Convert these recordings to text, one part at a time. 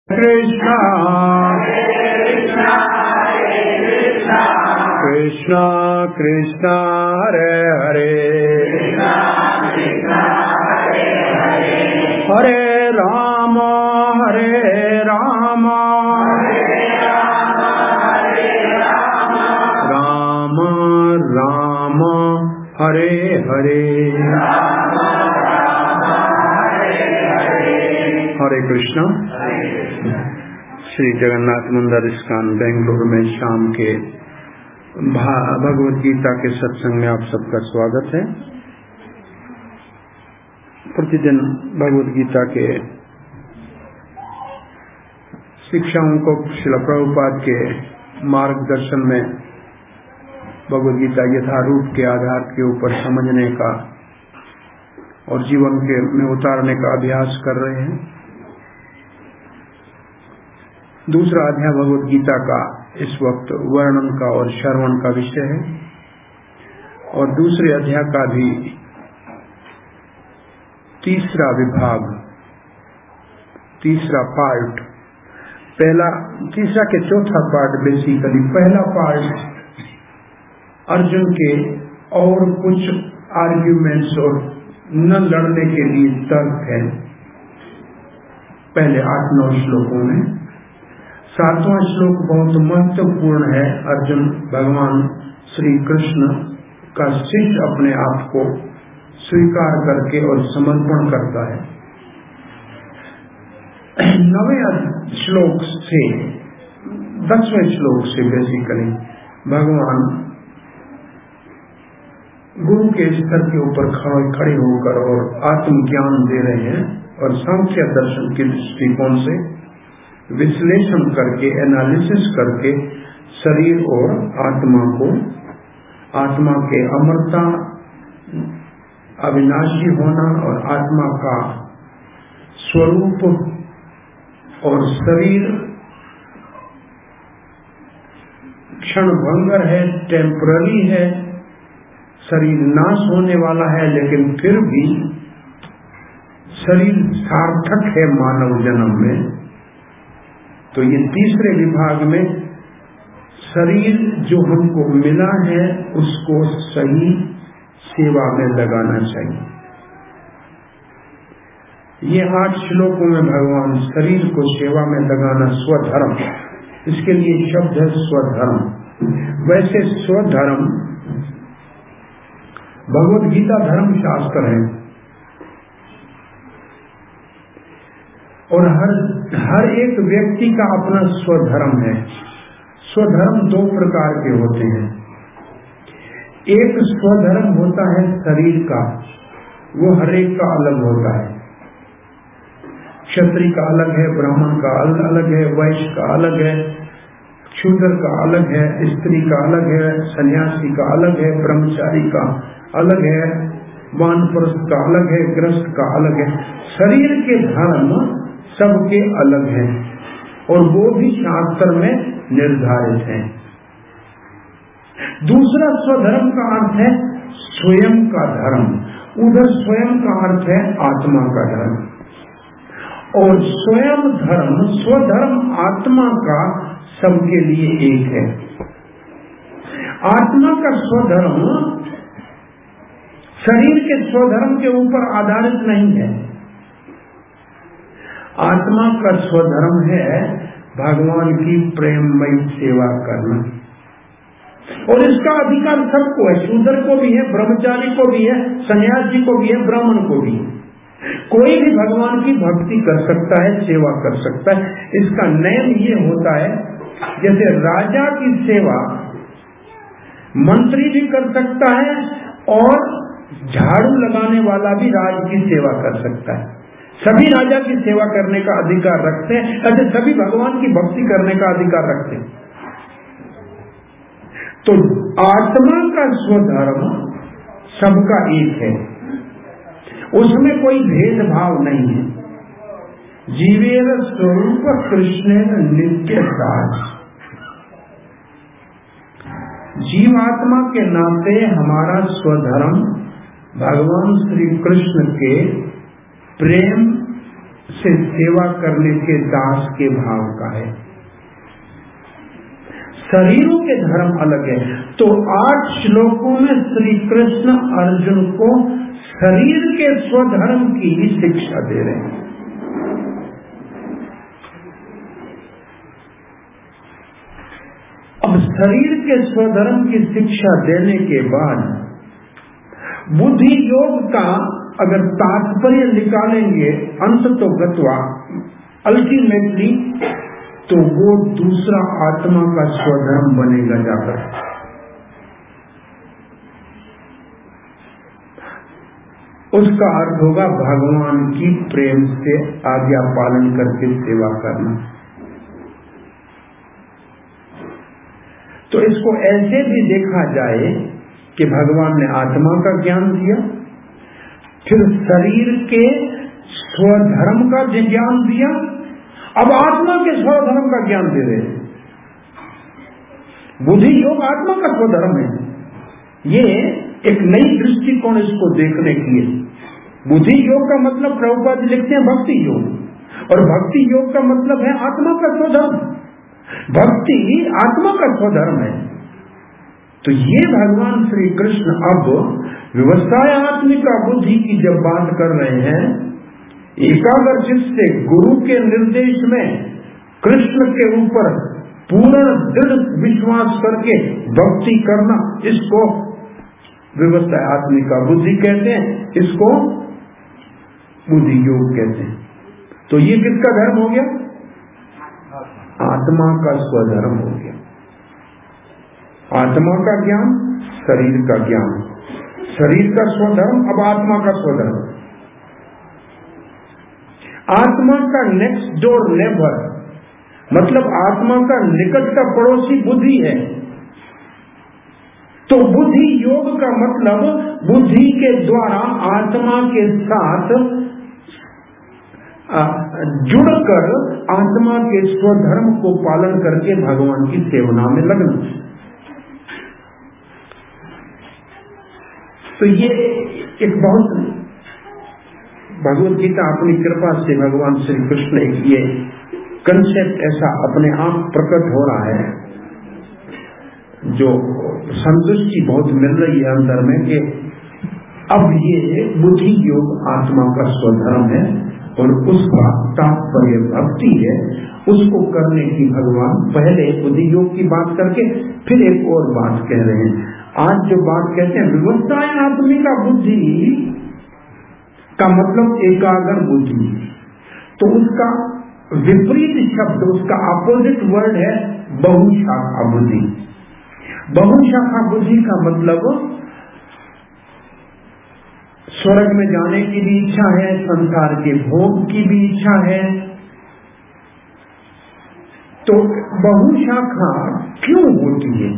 कृष्णा कृष्णा कृष्णा हरे हरे हरे राम राम राम हरे हरे हरे कृष्णा। श्री जगन्नाथ मंदिर इस्कॉन बेंगलुरु में शाम के भगवद गीता के सत्संग में आप सबका स्वागत है। प्रतिदिन भगवद गीता के शिक्षाओं को श्रील प्रभुपाद के मार्गदर्शन में भगवद गीता यथारूप के आधार के ऊपर समझने का और जीवन के में उतारने का अभ्यास कर रहे हैं। दूसरा अध्याय भगवद गीता का इस वक्त वर्णन का और श्रवण का विषय है और दूसरे अध्याय का भी तीसरा विभाग, तीसरा पार्ट, तीसरा के चौथा पार्ट बेसिकली पहला पार्ट अर्जुन के और कुछ आर्ग्यूमेंट्स और न लड़ने के लिए तर्क है पहले 8-9 श्लोकों में। 7वां श्लोक बहुत महत्वपूर्ण है। अर्जुन भगवान श्री कृष्ण का शिष्य अपने आप को स्वीकार करके और समर्पण करता है। 9वें श्लोक से 10वें श्लोक से बेसिकली भगवान गुरु के स्तर के ऊपर खड़े होकर और आत्मज्ञान दे रहे हैं और सांख्य दर्शन के दृष्टिकोण से विश्लेषण करके, एनालिसिस करके शरीर और आत्मा को, आत्मा के अमरता, अविनाशी होना और आत्मा का स्वरूप और शरीर क्षणभंगर है, टेम्पररी है, शरीर नाश होने वाला है, लेकिन फिर भी शरीर सार्थक है मानव जन्म में। तो ये तीसरे विभाग में शरीर जो हमको मिला है उसको सही सेवा में लगाना चाहिए। ये 8 श्लोकों में भगवान शरीर को सेवा में लगाना स्वधर्म, इसके लिए शब्द है स्वधर्म। वैसे स्वधर्म भगवद गीता धर्म शास्त्र है और हर एक व्यक्ति का अपना स्वधर्म है। स्वधर्म 2 प्रकार के होते हैं। एक स्वधर्म होता है शरीर का, वो हर एक का अलग होता है। क्षत्रिय का अलग है, ब्राह्मण का अलग है, वैश्य का अलग है, शूद्र का अलग है, स्त्री का अलग है, सन्यासी का अलग है, ब्रह्मचारी का अलग है, वानप्रस्थ का अलग है, गृहस्थ का अलग है। शरीर के धर्म सबके अलग हैं और वो भी शास्त्र में निर्धारित हैं। दूसरा स्वधर्म का अर्थ है स्वयं का धर्म। उधर स्वयं का अर्थ है आत्मा का धर्म और स्वयं धर्म, स्वधर्म आत्मा का सबके लिए एक है। आत्मा का स्वधर्म शरीर के स्वधर्म के ऊपर आधारित नहीं है। आत्मा का स्वधर्म है भगवान की प्रेममयी सेवा करना और इसका अधिकार सबको है। शूद्र को भी है, ब्रह्मचारी को भी है, सन्यासी को भी है, ब्राह्मण को भी है। कोई भी भगवान की भक्ति कर सकता है, सेवा कर सकता है। इसका नियम ये होता है जैसे राजा की सेवा मंत्री भी कर सकता है और झाड़ू लगाने वाला भी राज की सेवा कर सकता है। सभी राजा की सेवा करने का अधिकार रखते हैं, ऐसे सभी भगवान की भक्ति करने का अधिकार रखते हैं। तो आत्मा का स्वधर्म सबका एक है, उसमें कोई भेदभाव नहीं है। जीवेर स्वरूप कृष्णेन नित्य दास। जीवात्मा के नाते हमारा स्वधर्म भगवान श्री कृष्ण के प्रेम से सेवा करने के दास के भाव का है। शरीरों के धर्म अलग है। तो 8 श्लोकों में श्री कृष्ण अर्जुन को शरीर के स्वधर्म की ही शिक्षा दे रहे हैं। अब शरीर के स्वधर्म की शिक्षा देने के बाद बुद्धि योग का अगर तात्पर्य निकालेंगे अंत तो गत्वा अल्टीमेटली, तो वो दूसरा आत्मा का स्वधर्म बनेगा जाकर। उसका अर्थ होगा भगवान की प्रेम से आज्ञा पालन करके सेवा करना। तो इसको ऐसे भी देखा जाए कि भगवान ने आत्मा का ज्ञान दिया, फिर शरीर के स्वधर्म का ज्ञान दिया, अब आत्मा के स्वधर्म का ज्ञान दे रहे हैं। बुद्धि योग आत्मा का स्वधर्म है। ये एक नई दृष्टिकोण इसको देखने की है। बुद्धि योग का मतलब प्रभुपाद लिखते हैं भक्ति योग, और भक्ति योग का मतलब है आत्मा का स्वधर्म। भक्ति आत्मा का स्वधर्म है। तो ये भगवान श्री कृष्ण अब व्यवस्थाय आत्मिका बुद्धि की जब बात कर रहे हैं, एकाग्र चित्त से गुरु के निर्देश में कृष्ण के ऊपर पूर्ण दृढ़ विश्वास करके भक्ति करना, इसको व्यवस्थाय आत्मिका बुद्धि कहते हैं, इसको बुद्धि योग कहते हैं। तो ये किसका धर्म हो गया? आत्मा का स्वधर्म हो गया। आत्मा का ज्ञान, शरीर का ज्ञान, शरीर का स्वधर्म, अब आत्मा का स्वधर्म। आत्मा का नेक्स्ट डोर नेबर, मतलब आत्मा का निकट का पड़ोसी बुद्धि है। तो बुद्धि योग का मतलब बुद्धि के द्वारा आत्मा के साथ जुड़कर आत्मा के स्वधर्म को पालन करके भगवान की सेवना में लगना। तो ये एक बहुत भगवत गीता अपनी कृपा से भगवान श्री कृष्ण एक ये कंसेप्ट ऐसा अपने आप प्रकट हो रहा है, जो संतुष्टि बहुत मिल रही है अंदर में कि अब ये बुद्धि योग आत्मा का स्वधर्म है और उसका तात्पर्य भक्ति है। उसको करने की भगवान पहले बुद्धि योग की बात करके फिर एक और बात कह रहे हैं। आज जो बात कहते हैं व्यवस्थाय आत्मिका बुद्धि का मतलब एकाग्र बुद्धि, तो उसका विपरीत शब्द, उसका अपोजिट वर्ड है बहुशाखा बुद्धि। बहुशाखा बुद्धि का मतलब स्वर्ग में जाने की भी इच्छा है, संसार के भोग की भी इच्छा है। तो बहुशाखा क्यों होती है?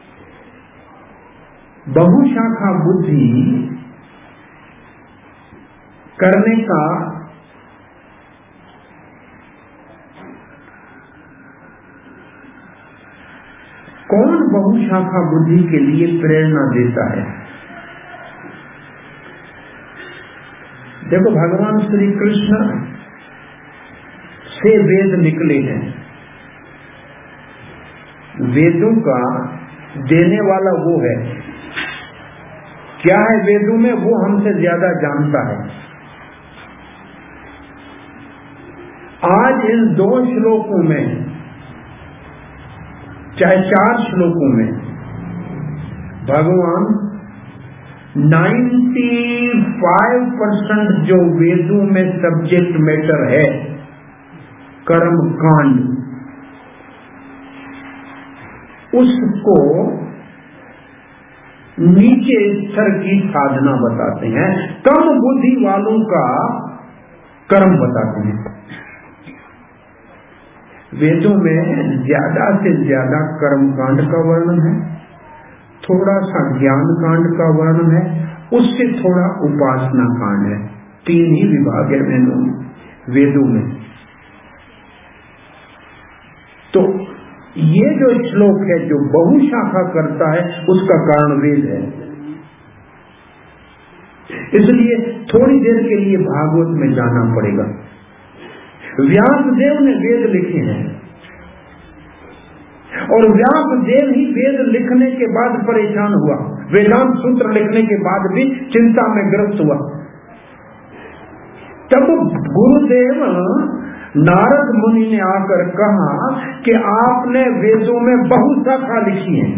बहुशाखा बुद्धि करने का कौन बहुशाखा बुद्धि के लिए प्रेरणा देता है? देखो, भगवान श्री कृष्ण से वेद निकले हैं। वेदों का देने वाला वो है। क्या है वेदों में, वो हमसे ज्यादा जानता है। आज इन 2 श्लोकों में, चाहे 4 श्लोकों में, भगवान 95% जो वेदों में सब्जेक्ट मैटर है, कर्म कांड, उसको नीचे स्तर की साधना बताते हैं। कम बुद्धि वालों का कर्म बताते हैं। वेदों में ज्यादा से ज्यादा कर्म कांड का वर्णन है, थोड़ा सा ज्ञान कांड का वर्णन है, उससे थोड़ा उपासना कांड है। 3 ही विभाग है वेदों में। तो ये जो श्लोक है जो बहुशाखा करता है, उसका कारण वेद है। इसलिए थोड़ी देर के लिए भागवत में जाना पड़ेगा। व्यासदेव ने वेद लिखे हैं और व्यासदेव ही वेद लिखने के बाद परेशान हुआ, वेदांत सूत्र लिखने के बाद भी चिंता में ग्रस्त हुआ। तब गुरुदेव नारद मुनि ने आकर कहा कि आपने वेदों में बहुशाखा लिखी है,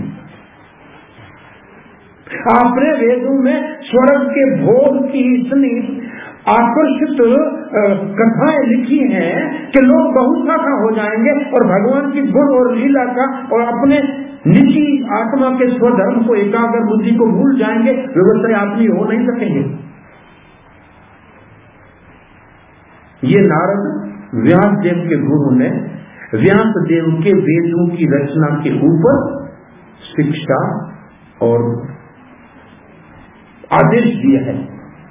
आपने वेदों में स्वर्ग के भोग की इतनी आकर्षित कथाएं लिखी हैं कि लोग बहुशाखा हो जाएंगे और भगवान की गुण और लीला का और अपने निजी आत्मा के स्वधर्म को, एकाग्र बुद्धि को भूल जाएंगे, व्यवस्था आदमी हो नहीं सकेंगे। ये नारद व्यासदेव के गुरु ने व्यासदेव के वेदों की रचना के ऊपर शिक्षा और आदेश दिया है।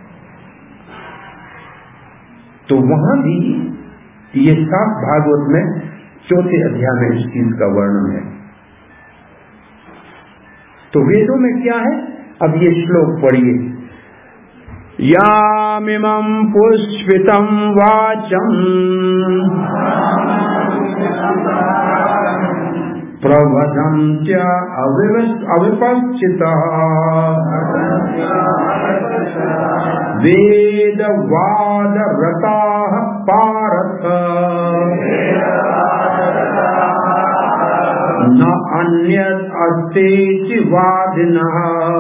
तो वहां भी ये साफ भागवत में 4थे अध्याय में इस चीज का वर्णन है। तो वेदों में क्या है, अब ये श्लोक पढ़िए। यामिमं पुष्पितं वाचम् प्रवदन्त्य अविपश्चितः वेदवादरताः पारथ न अन्यत् अस्ति वादिनः।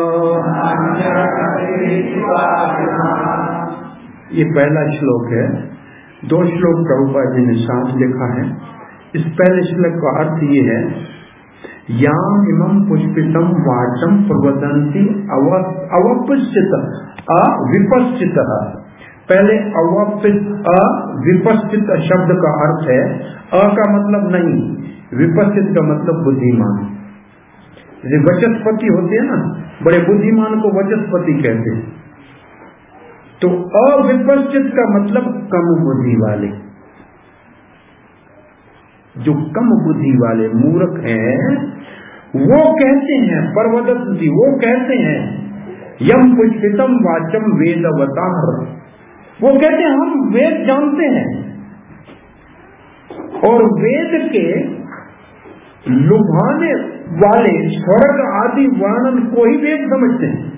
ये पहला श्लोक है। 2 श्लोक प्रभुपाद जी ने साथ लिखा है। इस पहले श्लोक का अर्थ ये है, याम इमं पुष्पितम वाचम प्रवदन्ति अवपश्चित अविपश्चित। पहले अविपश्चित शब्द का अर्थ है अ का मतलब नहीं, विपश्चित का मतलब बुद्धिमान। जैसे वचस्पति होते हैं ना, बड़े बुद्धिमान को वचस्पति कहते हैं। तो अविपश्चित का मतलब कम बुद्धि वाले, जो कम बुद्धि वाले मूर्ख हैं वो कहते हैं, परवदन्ति वो कहते हैं, यम पुष्पितम वाचम वेदवतार, वो कहते हैं हम वेद जानते हैं और वेद के लुभाने वाले स्वर्ग आदि वर्णन को ही वेद समझते हैं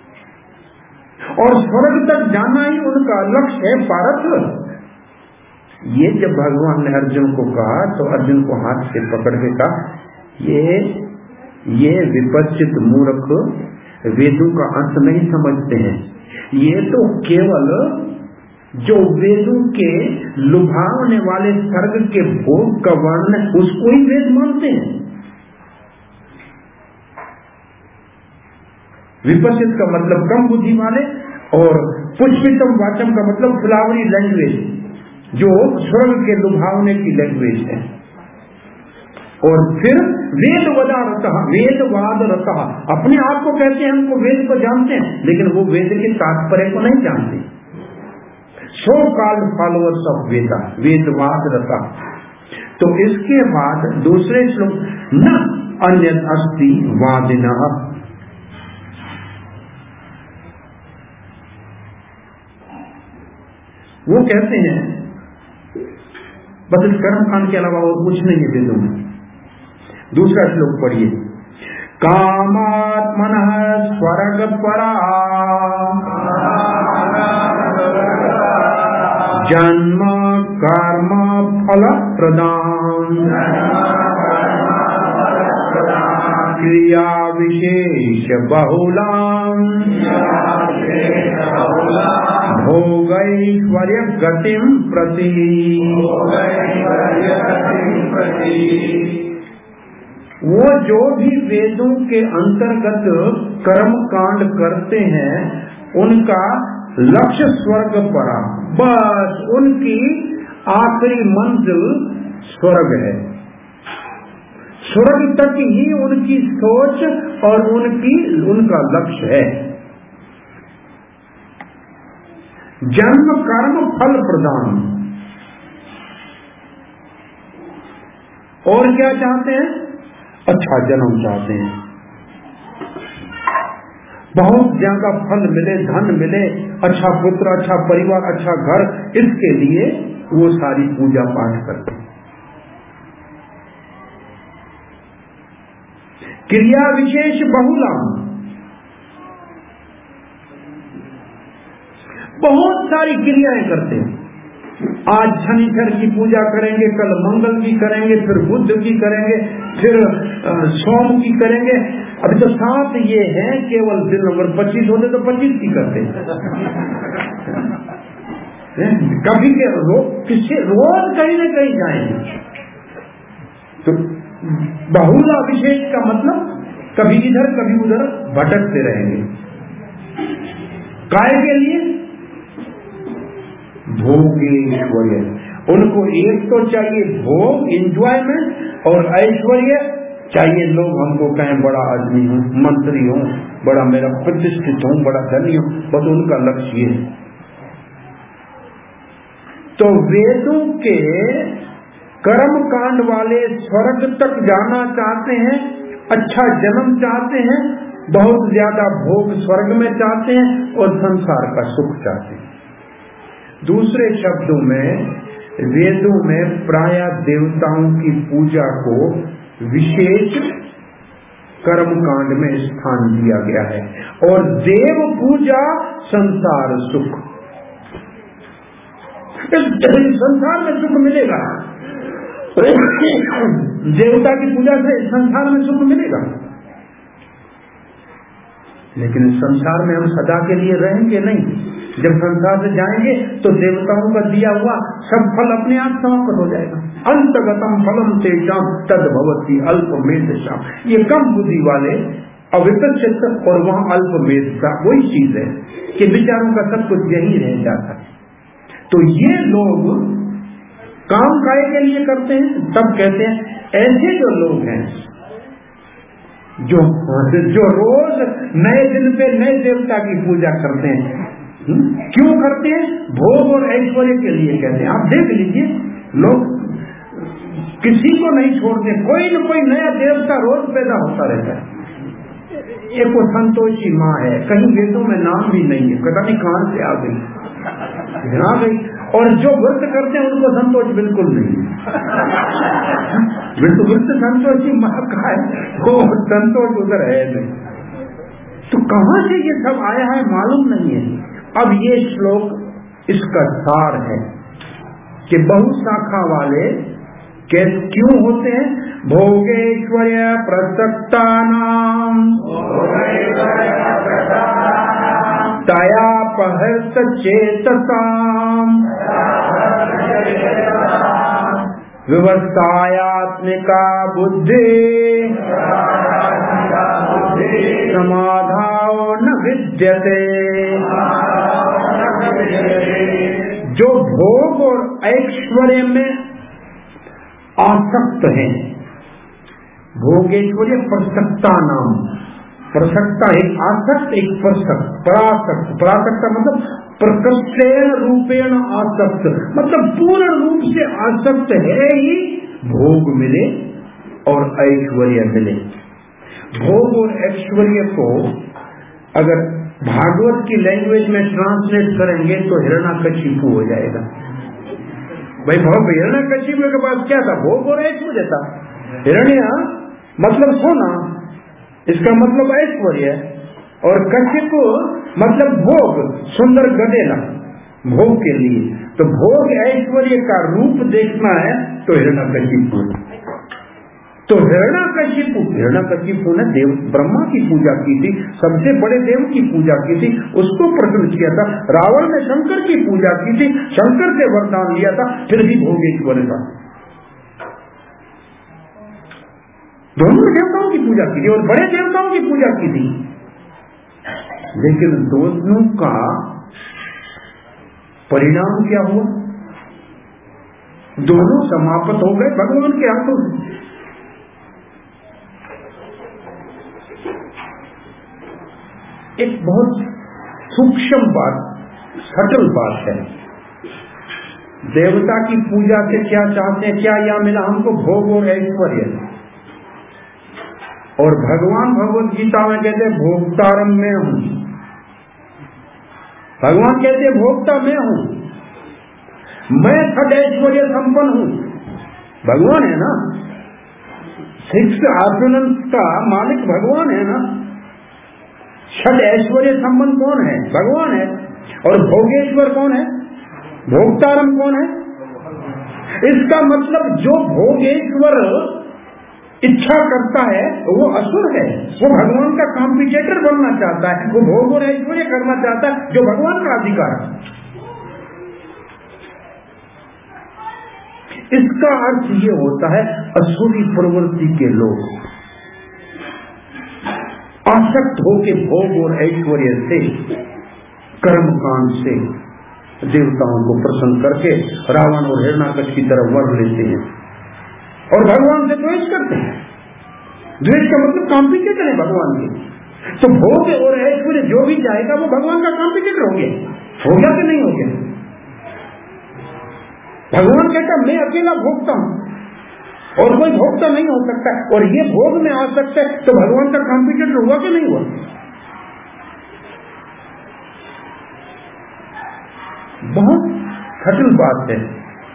और स्वर्ग तक जाना ही उनका लक्ष्य है। पारथ, ये जब भगवान ने अर्जुन को कहा तो अर्जुन को हाथ से पकड़ के कहा, ये विपश्चित मूर्ख वेदों का अर्थ नहीं समझते हैं, ये तो केवल जो वेदों के लुभावने वाले स्वर्ग के भोग का वर्णन उसको ही वेद मानते हैं। विपश्चित का मतलब कम बुद्धि वाले और पुष्पितम वाचम का मतलब फ्लावरी लैंग्वेज, जो स्वर्ग के लुभावने की लैंग्वेज है। और फिर वेदवाद रता, अपने आप को कहते हैं हमको वेद को जानते हैं, लेकिन वो वेद के तात्पर्य को नहीं जानते। So called followers of Veda, वेदवाद रता। तो इसके बाद दूसरे श्लोक, न अन्यत् अस्ति वादिनः, वो कहते हैं बस इस कर्म कांड के अलावा और कुछ नहीं है वेदों में। दूसरा श्लोक पढ़िए, कामात्मनः स्वर्ग परा जन्म कर्म फल प्रदान क्रिया विशेष बहुलाम भोगैश्वर्य गतिम प्रति। वो जो भी वेदों के अंतर्गत कर्म कांड करते हैं उनका लक्ष्य स्वर्ग परा, बस उनकी आखिरी मंजिल स्वर्ग है। स्वर्ग तक ही उनकी सोच और उनका लक्ष्य है। जन्म कर्म फल प्रदान, और क्या चाहते हैं? अच्छा जन्म चाहते हैं, बहुत ज्यादा फल मिले, धन मिले, अच्छा पुत्र, अच्छा परिवार, अच्छा घर, इसके लिए वो सारी पूजा पाठ करते हैं। क्रिया विशेष बहुलम, बहुत सारी क्रियाएं करते हैं। आज शनिचर की पूजा करेंगे, कल मंगल की करेंगे, फिर बुध की करेंगे, फिर सोम की करेंगे। अभी तो साथ ये है, केवल दिन नंबर 25 होते तो 25 की करते कभी के किसी रोज कहीं न कहीं जाएंगे। तो बहुला विशेष का मतलब कभी इधर कभी उधर भटकते रहेंगे। काय के लिए? भोगेश्वर्य। उनको एक तो चाहिए भोग, एंजॉयमेंट, और ऐश्वर्य चाहिए। लोग हमको कहें बड़ा आदमी हूँ, मंत्री हूँ, बड़ा मेरा प्रतिष्ठित हूँ, बड़ा धनी हूँ, बस उनका लक्ष्य है। तो वेदों के कर्म कांड वाले स्वर्ग तक जाना चाहते हैं, अच्छा जन्म चाहते हैं, बहुत ज्यादा भोग स्वर्ग में चाहते हैं, और संसार का सुख चाहते हैं। दूसरे शब्दों में वेदों में प्राय देवताओं की पूजा को विशेष कर्म कांड में स्थान दिया गया है, और देव पूजा संसार सुख। संसार में सुख मिलेगा, देवता की पूजा से संसार में सुख मिलेगा, लेकिन संसार में हम सदा के लिए रहेंगे नहीं। जब संसार से जाएंगे तो देवताओं का दिया हुआ सब फल अपने आप समाप्त हो जाएगा। अंतगतम फलम तेषाम तद भवति अल्पमेधसाम। ये कम बुद्धि वाले अविकसित और वहां अल्पमेधता वही चीज है कि विचारों का सब कुछ यही रह जाता है। तो ये लोग काम काय के लिए करते हैं, तब कहते हैं ऐसे जो लोग हैं जो रोज नए दिन पे नए देवता की पूजा करते हैं। क्यों करते हैं? भोग और ऐश्वर्य के लिए कहते हैं। आप देख लीजिए, लोग किसी को नहीं छोड़ते, कोई न कोई नया देवता रोज पैदा होता रहता है। एक वो संतोषी माँ है, कहीं वेदों में नाम भी नहीं है, पता नहीं कहां से आ गई। और जो व्रत करते हैं उनको संतोष बिल्कुल नहीं है। व्रत संतोषी माँ का है, वो संतोष उधर है नहीं। तो कहां से ये सब आया है मालूम नहीं है। अब ये श्लोक इसका सार है कि बहुशाखा वाले क्यों होते हैं? भोगेश्वर्य प्रसक्ता नाम तयापहृत चेतसाम व्यवस्थायात्मिका बुद्धि समाधाओ न विद्यते। जो भोग और ऐश्वर्य में आसक्त हैं, भोगेश्वर्य प्रसक्ता नाम, प्रसक्ता एक आसक्त, एक प्रसक्त, परासक्त। परासक्त मतलब प्रकृष्टेन रूपेण आसक्त, मतलब पूर्ण रूप से आसक्त है ही भोग मिले और ऐश्वर्य मिले। भोग और ऐश्वर्य को अगर भागवत की लैंग्वेज में ट्रांसलेट करेंगे तो हिरण्यकशिपु हो जाएगा। भाई हिरण्यकशिपु के पास क्या था? भोग और ऐश्वर्य था। हिरण्य मतलब सोना, इसका मतलब ऐश्वर्य, और कशिपु मतलब भोग, सुंदर गदेला भोग के लिए। तो भोग ऐश्वर्य का रूप देखना है तो हिरण्यकशिपु। तो हिरण्यकशिपु ने देव ब्रह्मा की पूजा की थी, सबसे बड़े देव की पूजा की थी, उसको प्रसन्न किया था। रावण ने शंकर की पूजा की थी, शंकर से वरदान लिया था, फिर भी भोगेश्वर था। दोनों देवताओं की पूजा की थी और बड़े देवताओं की पूजा की थी, लेकिन दोनों का परिणाम क्या हुआ? दोनों समाप्त हो गए भगवान के हाथों से। एक बहुत सूक्ष्म बात, सटल बात है। देवता की पूजा से क्या चाहते हैं? क्या या मिला हमको? भोग और ऐश्वर्य। और भगवान भगवत गीता में कहते हैं भोक्तारम मैं हूं। भगवान कहते हैं भोक्ता मैं हूं। मैं षड ऐश्वर्य संपन्न हूं, भगवान है ना, 6 ऑर्डिनेंस का मालिक भगवान है ना। षड ऐश्वर्य संपन्न कौन है? भगवान है। और भोगेश्वर कौन है? भोक्तारम कौन है? इसका मतलब जो भोगेश्वर इच्छा करता है वो असुर है, वो भगवान का कॉम्पिटिटर बनना चाहता है, वो भोग और ऐश्वर्य करना चाहता है जो भगवान का अधिकार है। इसका अर्थ ये होता है असुरी प्रवृत्ति के लोग आसक्त होके भोग और ऐश्वर्य से, कर्मकांड से देवताओं को प्रसन्न करके रावण और हिरण्याकश की तरफ वर लेते हैं और भगवान से द्वेष करते हैं। द्वेष का मतलब कॉम्पिटिटर है भगवान के। तो भोग और ऐश्वर्य जो भी जाएगा वो भगवान का कॉम्पिटिटर हो गया कि नहीं हो गया? भगवान कहता मैं अकेला भोगता हूं और कोई भोगता नहीं हो सकता, और ये भोग में आ सकता है, तो भगवान का कॉम्पिटिटर हुआ कि नहीं हुआ? बहुत कठिन बात है।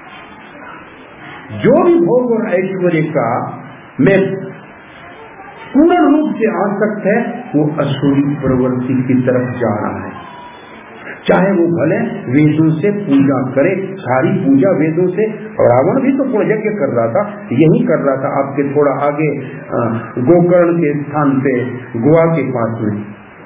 जो भी भोग और ऐश्वर्य का में पूर्ण रूप से आसक्त है वो असुरी प्रवृत्ति की तरफ जा रहा है। चाहे वो भले वेदों से पूजा करे, सारी पूजा वेदों से, रावण भी तो यज्ञ कर रहा था, यही कर रहा था आपके थोड़ा आगे गोकर्ण के स्थान पे, गोवा के पास में।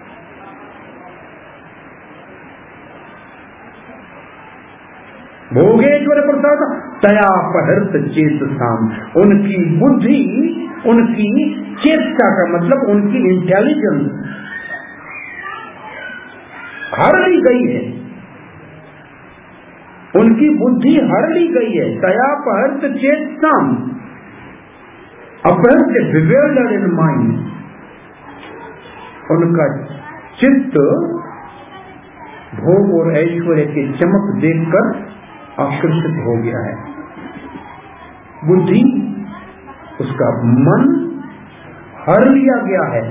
भोगेश्वर प्रसाद तया पहर्त चेतसाम, उनकी बुद्धि, उनकी चेष्टा का मतलब उनकी इंटेलिजेंस हर ली गई है, उनकी बुद्धि हर ली गई है। तया पहर्त चेतसाम, अपहर्त bewildered in mind, उनका चित्त भोग और ऐश्वर्य की चमक देखकर आकर्षित हो गया है। बुद्धि, उसका मन हर लिया गया है।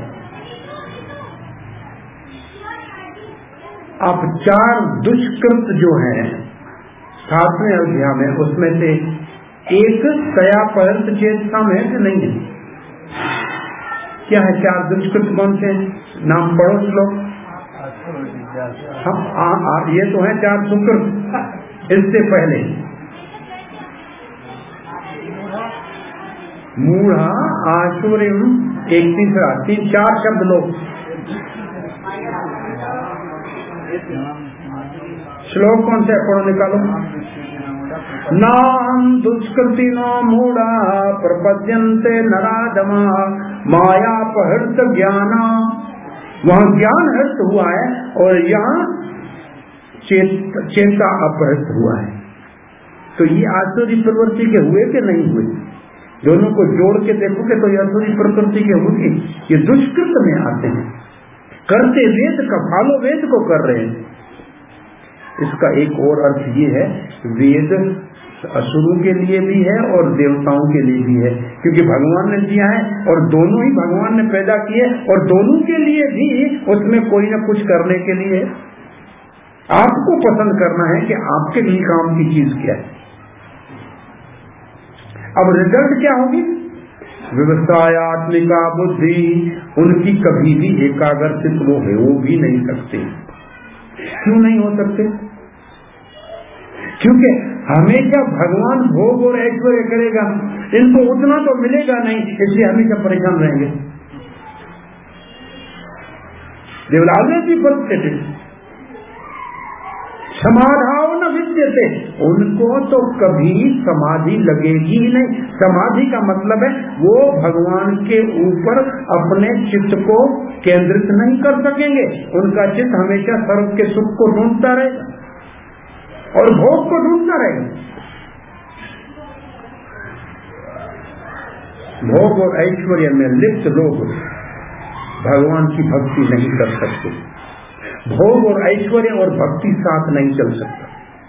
आप 4 दुष्कृत जो हैं 7वें अध्याय में, उसमें से एक तया पहर्त चेतसाम है कि नहीं है? क्या है 4 दुष्कृत? कौन से नाम पढ़ो श्लोक? हम ये तो है 4 सुकृत। इससे पहले मूढ़ा, आसुरिम, एक तीसरा, 3-4 शब्द लो। श्लोक कौन से? पढ़ो, निकालो। नाम दुष्कृति नो मूढ़ा प्रपद्यन्ते नराधमा माया अपहृत ज्ञाना। वहां ज्ञान हृत हुआ है और यहाँ चेता अपहृत हुआ है। तो ये आसुरी प्रवृत्ति के हुए कि नहीं हुए? दोनों को जोड़ के देखोगे तो ये आसुरी प्रवृत्ति के होंगे। ये दुष्कृत में आते हैं, करते वेद का, फॉलो वेद को कर रहे हैं। इसका एक और अर्थ ये है, वेद असुरों के लिए भी है और देवताओं के लिए भी है, क्योंकि भगवान ने दिया है और दोनों ही भगवान ने पैदा किए, और दोनों के लिए भी उसमें कोई ना कुछ करने के लिए आपको पसंद करना है कि आपके लिए काम की चीज क्या है। अब रिजल्ट क्या होगी? व्यवसायत्मिका बुद्धि, उनकी कभी भी एकाग्रचित वो भी नहीं सकते। क्यों नहीं हो सकते? क्योंकि हमेशा भगवान भोग और ऐश्वर्य करेगा, इनको उतना तो मिलेगा नहीं, इसलिए हमेशा परेशान रहेंगे। देवराज समाधान न विद्यते, उनको तो कभी समाधि लगेगी ही नहीं। समाधि का मतलब है वो भगवान के ऊपर अपने चित्त को केंद्रित नहीं कर सकेंगे। उनका चित्त हमेशा सर्व के सुख को ढूंढता रहेगा और भोग को ढूंढता रहेगा। भोग और ऐश्वर्य में लिप्त लोग भगवान की भक्ति नहीं कर सकते। भोग और ऐश्वर्य और भक्ति साथ नहीं चल सकता।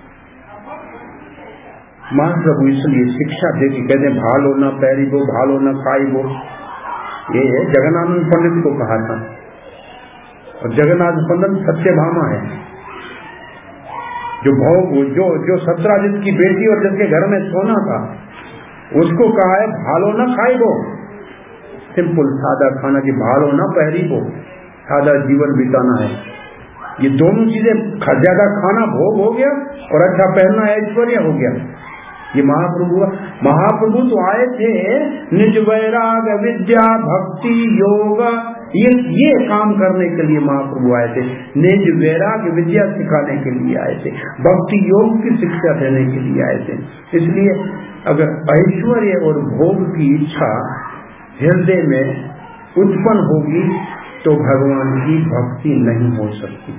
महाप्रभु इसलिए शिक्षा देती, कहते भालो न पैरी बो, भालो न खाई बो। ये है जगन्नाथ पंडित को कहा था, और जगन्नाथ पंडित सत्यभामा है। जो भोग जो सत्राजित की बेटी और जिसके घर में सोना था, उसको कहा है भालो न खाई वो, सिंपल सादा खाना की भालो न पहरी वो, सादा जीवन बिताना है। ये दोनों चीजें, ज्यादा खाना भोग हो गया और अच्छा पहनना ऐश्वर्य हो गया। ये महाप्रभु तो आए थे निज वैराग विद्या भक्ति योग, ये काम करने के लिए महाप्रभु आए थे। निज वैराग विद्या सिखाने के लिए आए थे, भक्ति योग की शिक्षा देने के लिए आए थे। इसलिए अगर ऐश्वर्य और भोग की इच्छा हृदय में उत्पन्न होगी तो भगवान की भक्ति नहीं हो सकती।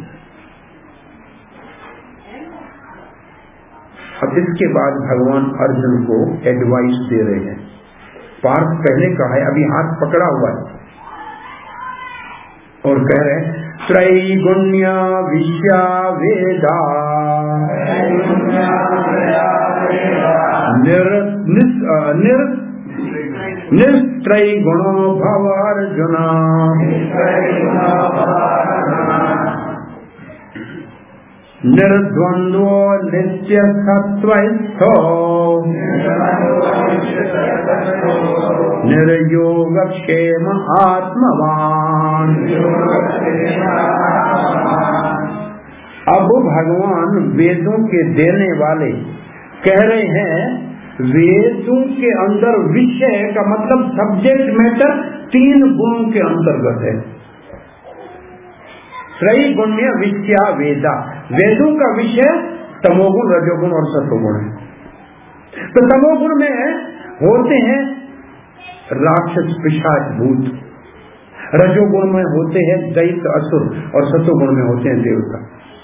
अब इसके बाद भगवान अर्जुन को एडवाइस दे रहे हैं। पार्थ पहले कहा है, अभी हाथ पकड़ा हुआ है और कह रहे हैं त्रैगुण्य विद्या वेदा निस्त्रैगुणो भव अर्जुन निर्द्वंद्वो नित्य सत्वस्थो निर्योगक्षेम आत्मवान। अब भगवान वेदों के देने वाले कह रहे हैं, वेदों के अंदर विषय का मतलब सब्जेक्ट मैटर 3 गुणों के अंतर्गत है। त्रैगुण्य विद्या वेदा, वेदों का विषय तमोगुण रजोगुण और सतोगुण है। तो तमोगुण में होते हैं राक्षस पिशाच भूत, रजोगुण में होते हैं दैत्य असुर और सतोगुण में होते हैं देवता।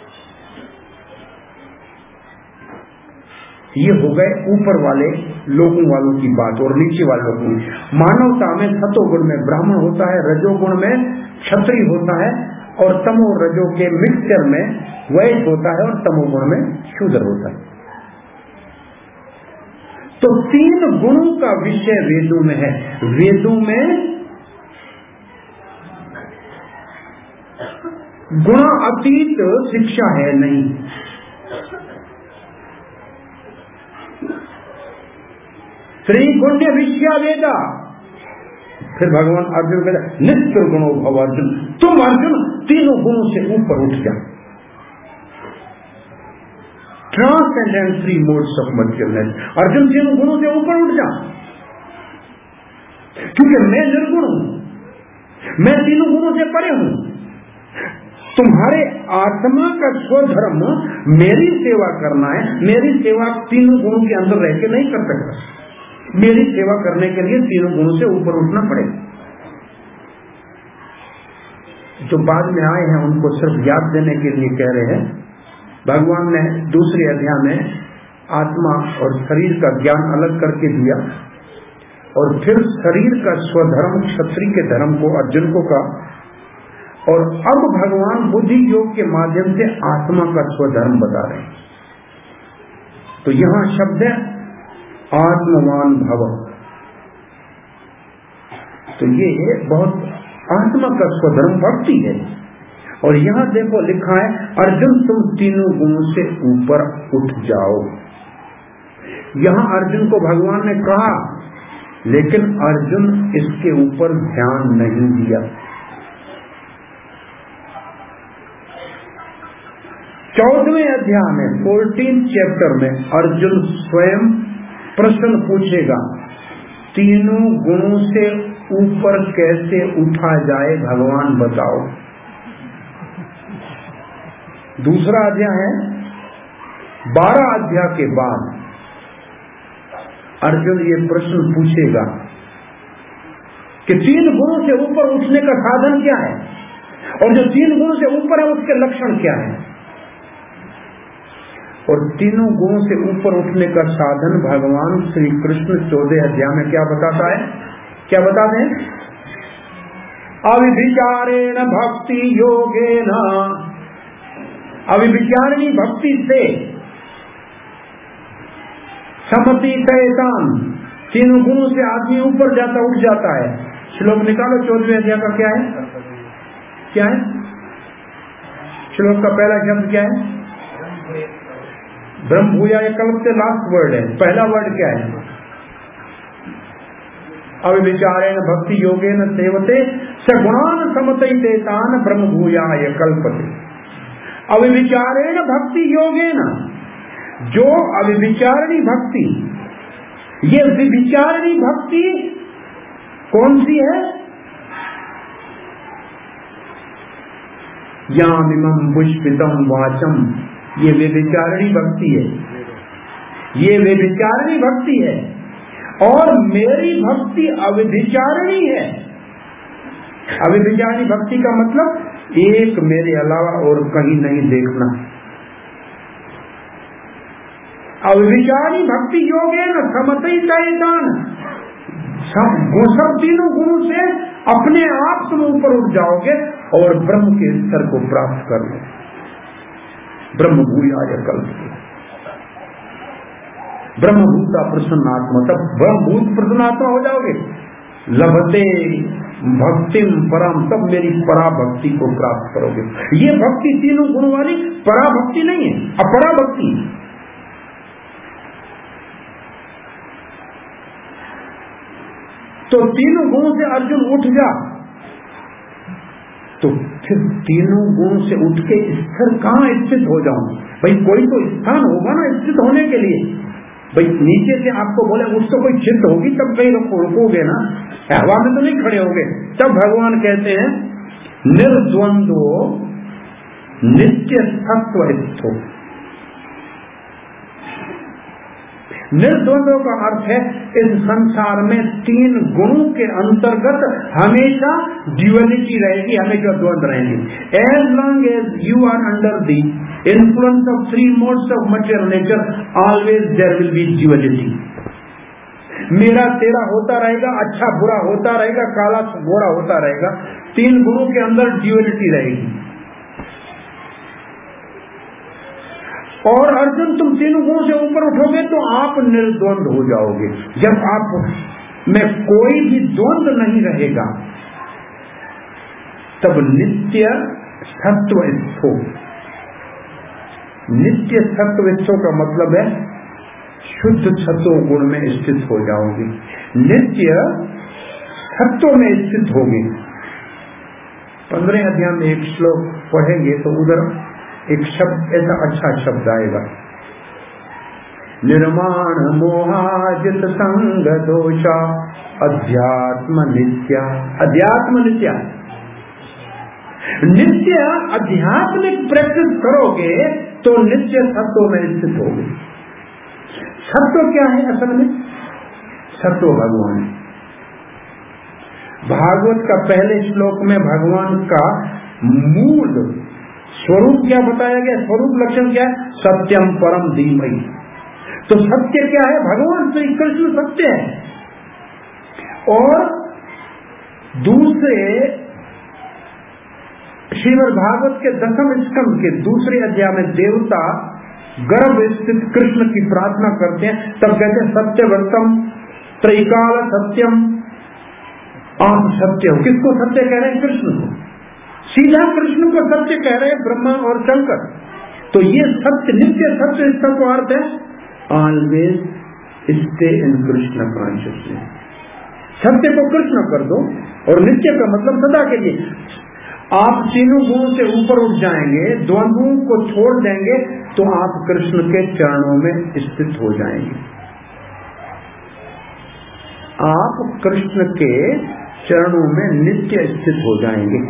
ये हो गए ऊपर वाले लोगों वालों की बात। और नीचे वाले लोगों की मानवता में सतोगुण में ब्राह्मण होता है, रजोगुण में क्षत्रिय होता है और तमो रजो के मिक्सचर में वैश्य होता है और तमोगुण में शूद्र होता है। तो 3 गुणों का विषय वेदों में है। वेदों में गुणातीत शिक्षा है नहीं। त्रैगुण्य विद्या वेदा। फिर भगवान अर्जुन कहते नित्य गुणो भव अर्जुन, तुम अर्जुन 3 गुणों से ऊपर उठ जा। Transcendental modes of materialness, Arjun 3 गुणों से ऊपर उठ जा, क्योंकि मैं निर्गुण हूं, मैं 3 गुणों से परे हूं। तुम्हारे आत्मा का स्वधर्म मेरी सेवा करना है, मेरी सेवा 3 गुणों के अंदर रह के नहीं कर सकता। मेरी सेवा करने के लिए 3 गुणों से ऊपर उठना पड़ेगा। जो बाद में आए हैं उनको सिर्फ याद देने के लिए कह रहे हैं। भगवान ने दूसरे अध्याय में आत्मा और शरीर का ज्ञान अलग करके दिया और फिर शरीर का स्वधर्म क्षत्रिय के धर्म को अर्जुन को कहा। और अब भगवान बुद्धि योग के माध्यम से आत्मा का स्वधर्म बता रहे हैं। तो यहां शब्द है आत्मवान भव। तो ये बहुत आत्मा का स्वधर्म भक्ति है। और यहां देखो लिखा है अर्जुन तुम 3 गुणों से ऊपर उठ जाओ। यहां अर्जुन को भगवान ने कहा, लेकिन अर्जुन इसके ऊपर ध्यान नहीं दिया। 14वें अध्याय में 14th चैप्टर में अर्जुन स्वयं प्रश्न पूछेगा, 3 गुणों से ऊपर कैसे उठा जाए भगवान बताओ। दूसरा अध्याय है, 12 अध्याय के बाद अर्जुन ये प्रश्न पूछेगा कि 3 गुणों से ऊपर उठने का साधन क्या है, और जो 3 गुणों से ऊपर है उसके लक्षण क्या है। और 3 गुणों से ऊपर उठने का साधन भगवान श्री कृष्ण 14 अध्याय में क्या बताता है, क्या बताते हैं? अविचारेण भक्ति योगेन, अविचारणी भक्ति से समति कैतान, 3 गुणों से आदमी ऊपर जाता उठ जाता है। श्लोक निकालो 14वें अध्याय का क्या है, क्या है श्लोक का पहला शब्द क्या है? ब्रह्म भूयाय कल्प से लास्ट वर्ड है। पहला वर्ड क्या है? अविचारेण भक्ति योगेन सेवते सगुणान समतैते तान ब्रह्म भूयाय कल्पते। अविचारेण भक्ति योगेन, जो अविचारणी भक्ति, ये विचारणी भक्ति कौन सी है? यामिमं पुष्पितम वाचम, ये व्यभिचारिणी भक्ति है, ये व्यभिचारिणी भक्ति है। और मेरी भक्ति अव्यभिचारिणी है। अव्यभिचारिणी भक्ति का मतलब एक मेरे अलावा और कहीं नहीं देखना। अव्यभिचारिणी भक्ति योगेन समतैतान, सब तीनों गुणों से अपने आप तुम ऊपर उठ जाओगे और ब्रह्म के स्तर को प्राप्त कर लो। ब्रह्म भूयाय कल्पते, ब्रह्मभूता प्रसन्नात्मा, तब ब्रह्मभूत प्रसन्नात्मा हो जाओगे। लभते भक्तिम परम, तब मेरी पराभक्ति को प्राप्त करोगे। ये भक्ति तीनों गुणों वाली पराभक्ति नहीं है, अपरा भक्ति। तो तीनों गुणों से अर्जुन उठ जा, तो फिर तीनों गुणों से उठ के स्थिर कहाँ स्थित हो जाऊं? भाई कोई तो स्थान होगा ना स्थित होने के लिए। भाई नीचे से आपको बोले उस तो कोई चित्त होगी, तब कहीं रुकोगे ना, हवा में तो नहीं खड़े होगे। तब भगवान कहते हैं निर्द्वंद्वो नित्य सत्वस्थो। निर्द्वंद्व का अर्थ है इस संसार में तीन गुणों के अंतर्गत हमेशा ड्यूअलिटी रहेगी, हमेशा द्वंद्व रहेंगे। As long as you are under the influence of three modes of material nature, always there will be duality. मेरा तेरा होता रहेगा, अच्छा बुरा होता रहेगा, काला गोरा होता रहेगा। तीन गुणों के अंदर ड्यूअलिटी रहेगी। और अर्जुन तुम तीनों गुणों से ऊपर उठोगे तो आप निर्द्वंद हो जाओगे। जब आप में कोई भी द्वंद नहीं रहेगा तब नित्य सत्व स्थो। नित्य सत्वस्थो का मतलब है शुद्ध सत्व गुण में स्थित हो जाओगे, नित्य सत्व में स्थित होगे। 15 अध्याय में एक श्लोक पढ़ेंगे तो उधर एक शब्द, ऐसा अच्छा शब्द आएगा, निर्माण मोहाजित संग दोषा अध्यात्म नित्या। अध्यात्म नित्या, नित्य आध्यात्मिक प्रैक्टिस करोगे तो नित्य सत्व में स्थित होगे। सत्व क्या है असल में? सत्व भगवान। भागवत का पहले श्लोक में भगवान का मूल स्वरूप क्या बताया गया? स्वरूप लक्षण क्या है? सत्यम परम धीमहि। तो सत्य क्या है? भगवान श्री कृष्ण सत्य है। और दूसरे श्रीमद् भागवत के 10वें स्कंद के दूसरे अध्याय में देवता गर्भ स्थित कृष्ण की प्रार्थना करते हैं, तब कहते हैं सत्यव्रतम त्रैकाल सत्यम आम सत्य। किसको सत्य कह रहे हैं? कृष्ण को। सीधा कृष्ण को सत्य कह रहे हैं ब्रह्मा और शंकर। तो ये सत्य, नित्य सत्य, इसका तो अर्थ है always stay in Krishna consciousness. सत्य को कृष्ण कर दो और नित्य का मतलब सदा के लिए। आप तीनों गुणों से ऊपर उठ जाएंगे, द्वंद्वों को छोड़ देंगे तो आप कृष्ण के चरणों में स्थित हो जाएंगे। आप कृष्ण के चरणों में नित्य स्थित हो जाएंगे।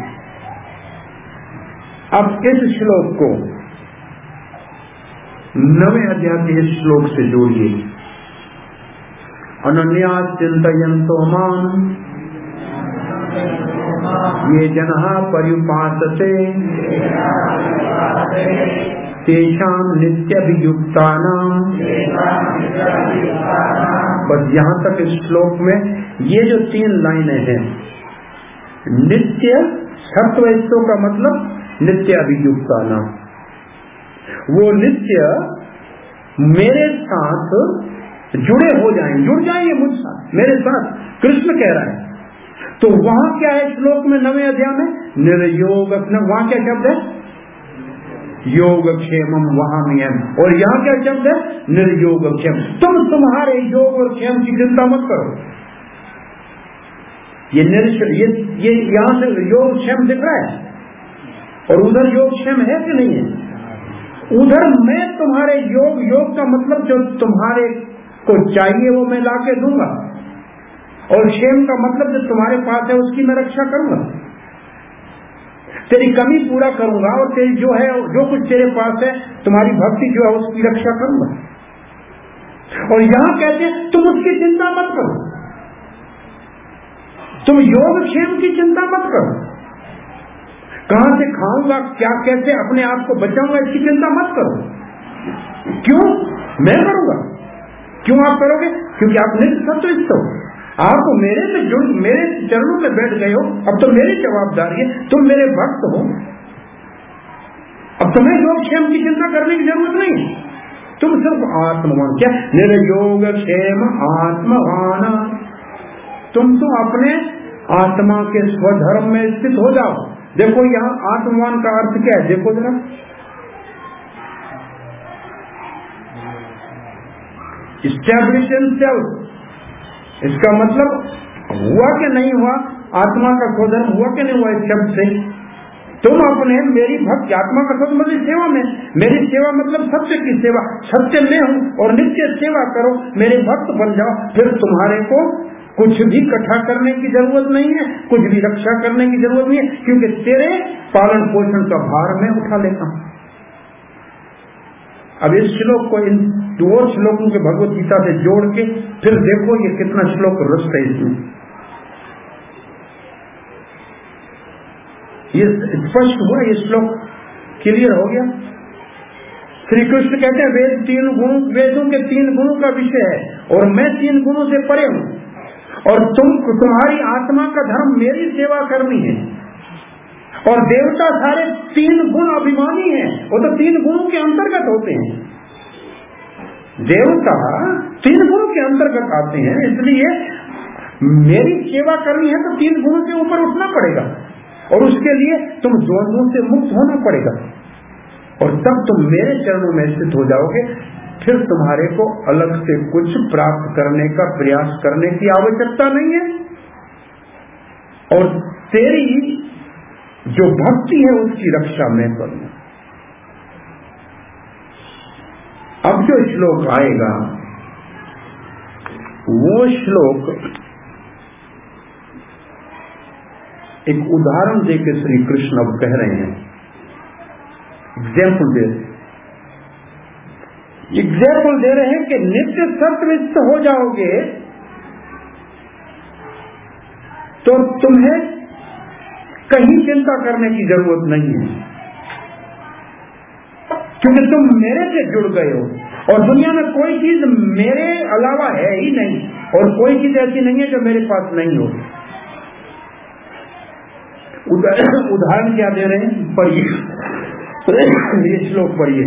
अब इस श्लोक को 9वें अध्याय के इस श्लोक से जोड़िए। अनन्या चिंतयन्तो माम् ये जनः पर्युपासते तेषां नित्यभियुक्तानां। बस यहाँ तक इस श्लोक में ये जो 3 लाइनें हैं, नित्य सत्वस्थो का मतलब नित्य अभियुक्तानां। वो नित्य मेरे साथ जुड़े हो जाएंगे, जुड़ जाएंगे मुझ साथ, मेरे साथ। कृष्ण कह रहा है। तो वहां क्या है श्लोक में 9वें अध्याय में? निर्योग। वहां क्या शब्द है? योगक्षेमम वहाम्यहम्। और यहाँ क्या शब्द है? निर्योगक्षेम। तुम तुम्हारे योग और क्षेम की चिंता मत करो। ये यहाँ से योगक्षेम दिख रहा है, और उधर योगक्षेम है कि नहीं है? उधर मैं तुम्हारे योग का मतलब जो तुम्हारे को चाहिए वो मैं लाके दूंगा, और क्षेम का मतलब जो तुम्हारे पास है उसकी मैं रक्षा करूंगा, तेरी कमी पूरा करूंगा, और तेरी जो है जो कुछ तेरे पास है तुम्हारी भक्ति जो है उसकी रक्षा करूंगा। और यहां कहते हैं तुम उसकी चिंता मत करो, तुम योगक्षेम की चिंता मत करो, कहां से खाऊंगा, क्या कैसे अपने आप को बचाऊंगा, इसकी चिंता मत करो। क्यों? मैं करूंगा। क्यों आप करोगे? क्योंकि आप नित्य सत्वयुक्त हो, आप मेरे में जुड़, मेरे चरणों में बैठ गए हो, अब तो मेरी जवाबदारी है, तुम मेरे भक्त हो, अब तुम्हें योगक्षेम की चिंता करने की जरूरत नहीं, तुम सिर्फ आत्मवान, क्या निर्योग क्षेम आत्मवान, तुम तो अपने आत्मा के स्वधर्म में स्थित हो जाओ। देखो यहाँ आत्मवान का अर्थ क्या है, देखो जरा, स्टैब्लिश इन सेल्फ। इसका मतलब हुआ कि नहीं हुआ, आत्मा का स्वधर्म हुआ कि नहीं हुआ इस शब्द से? तुम अपने मेरी भक्ति, आत्मा का स्वधर्म मतलब सेवा में, मेरी सेवा मतलब सत्य की सेवा, सत्य में हूं और नित्य सेवा करो, मेरे भक्त बन जाओ, फिर तुम्हारे को कुछ भी इकट्ठा करने की जरूरत नहीं है, कुछ भी रक्षा करने की जरूरत नहीं है, क्योंकि तेरे पालन पोषण का भार मैं उठा लेता हूं। अब इस श्लोक को इन दो श्लोकों के भगवत गीता से जोड़ के फिर देखो ये कितना श्लोक रुष्ट है इसमें। ये स्पष्ट हुआ, ये श्लोक क्लियर हो गया। श्री कृष्ण कहते हैं वेद तीन गुणों, वेदों के 3 गुणों का विषय है, और मैं 3 गुणों से परे हूं, और तुम्हारी आत्मा का धर्म मेरी सेवा करनी है। और देवता सारे 3 गुण अभिमानी हैं, वो तो 3 गुणों के अंतर्गत होते हैं, देवता 3 गुणों के अंतर्गत आते हैं, इसलिए मेरी सेवा करनी है तो 3 गुणों के ऊपर उठना पड़ेगा, और उसके लिए तुम द्वंद्वों से मुक्त होना पड़ेगा, और तब तुम मेरे चरणों में स्थित हो जाओगे। फिर तुम्हारे को अलग से कुछ प्राप्त करने का प्रयास करने की आवश्यकता नहीं है, और तेरी जो भक्ति है उसकी रक्षा मैं करूंगा। अब जो श्लोक आएगा वो श्लोक एक उदाहरण देकर श्री कृष्ण अब कह रहे हैं, एग्जाम्पल दे रहे हैं कि नित्य सत्वयुक्त हो जाओगे तो तुम्हें कहीं चिंता करने की जरूरत नहीं है, क्योंकि तुम मेरे से जुड़ गए हो, और दुनिया में कोई चीज मेरे अलावा है ही नहीं, और कोई चीज ऐसी नहीं है जो मेरे पास नहीं हो। उदाहरण क्या दे रहे हैं, पढ़िए ये श्लोक पढ़िए।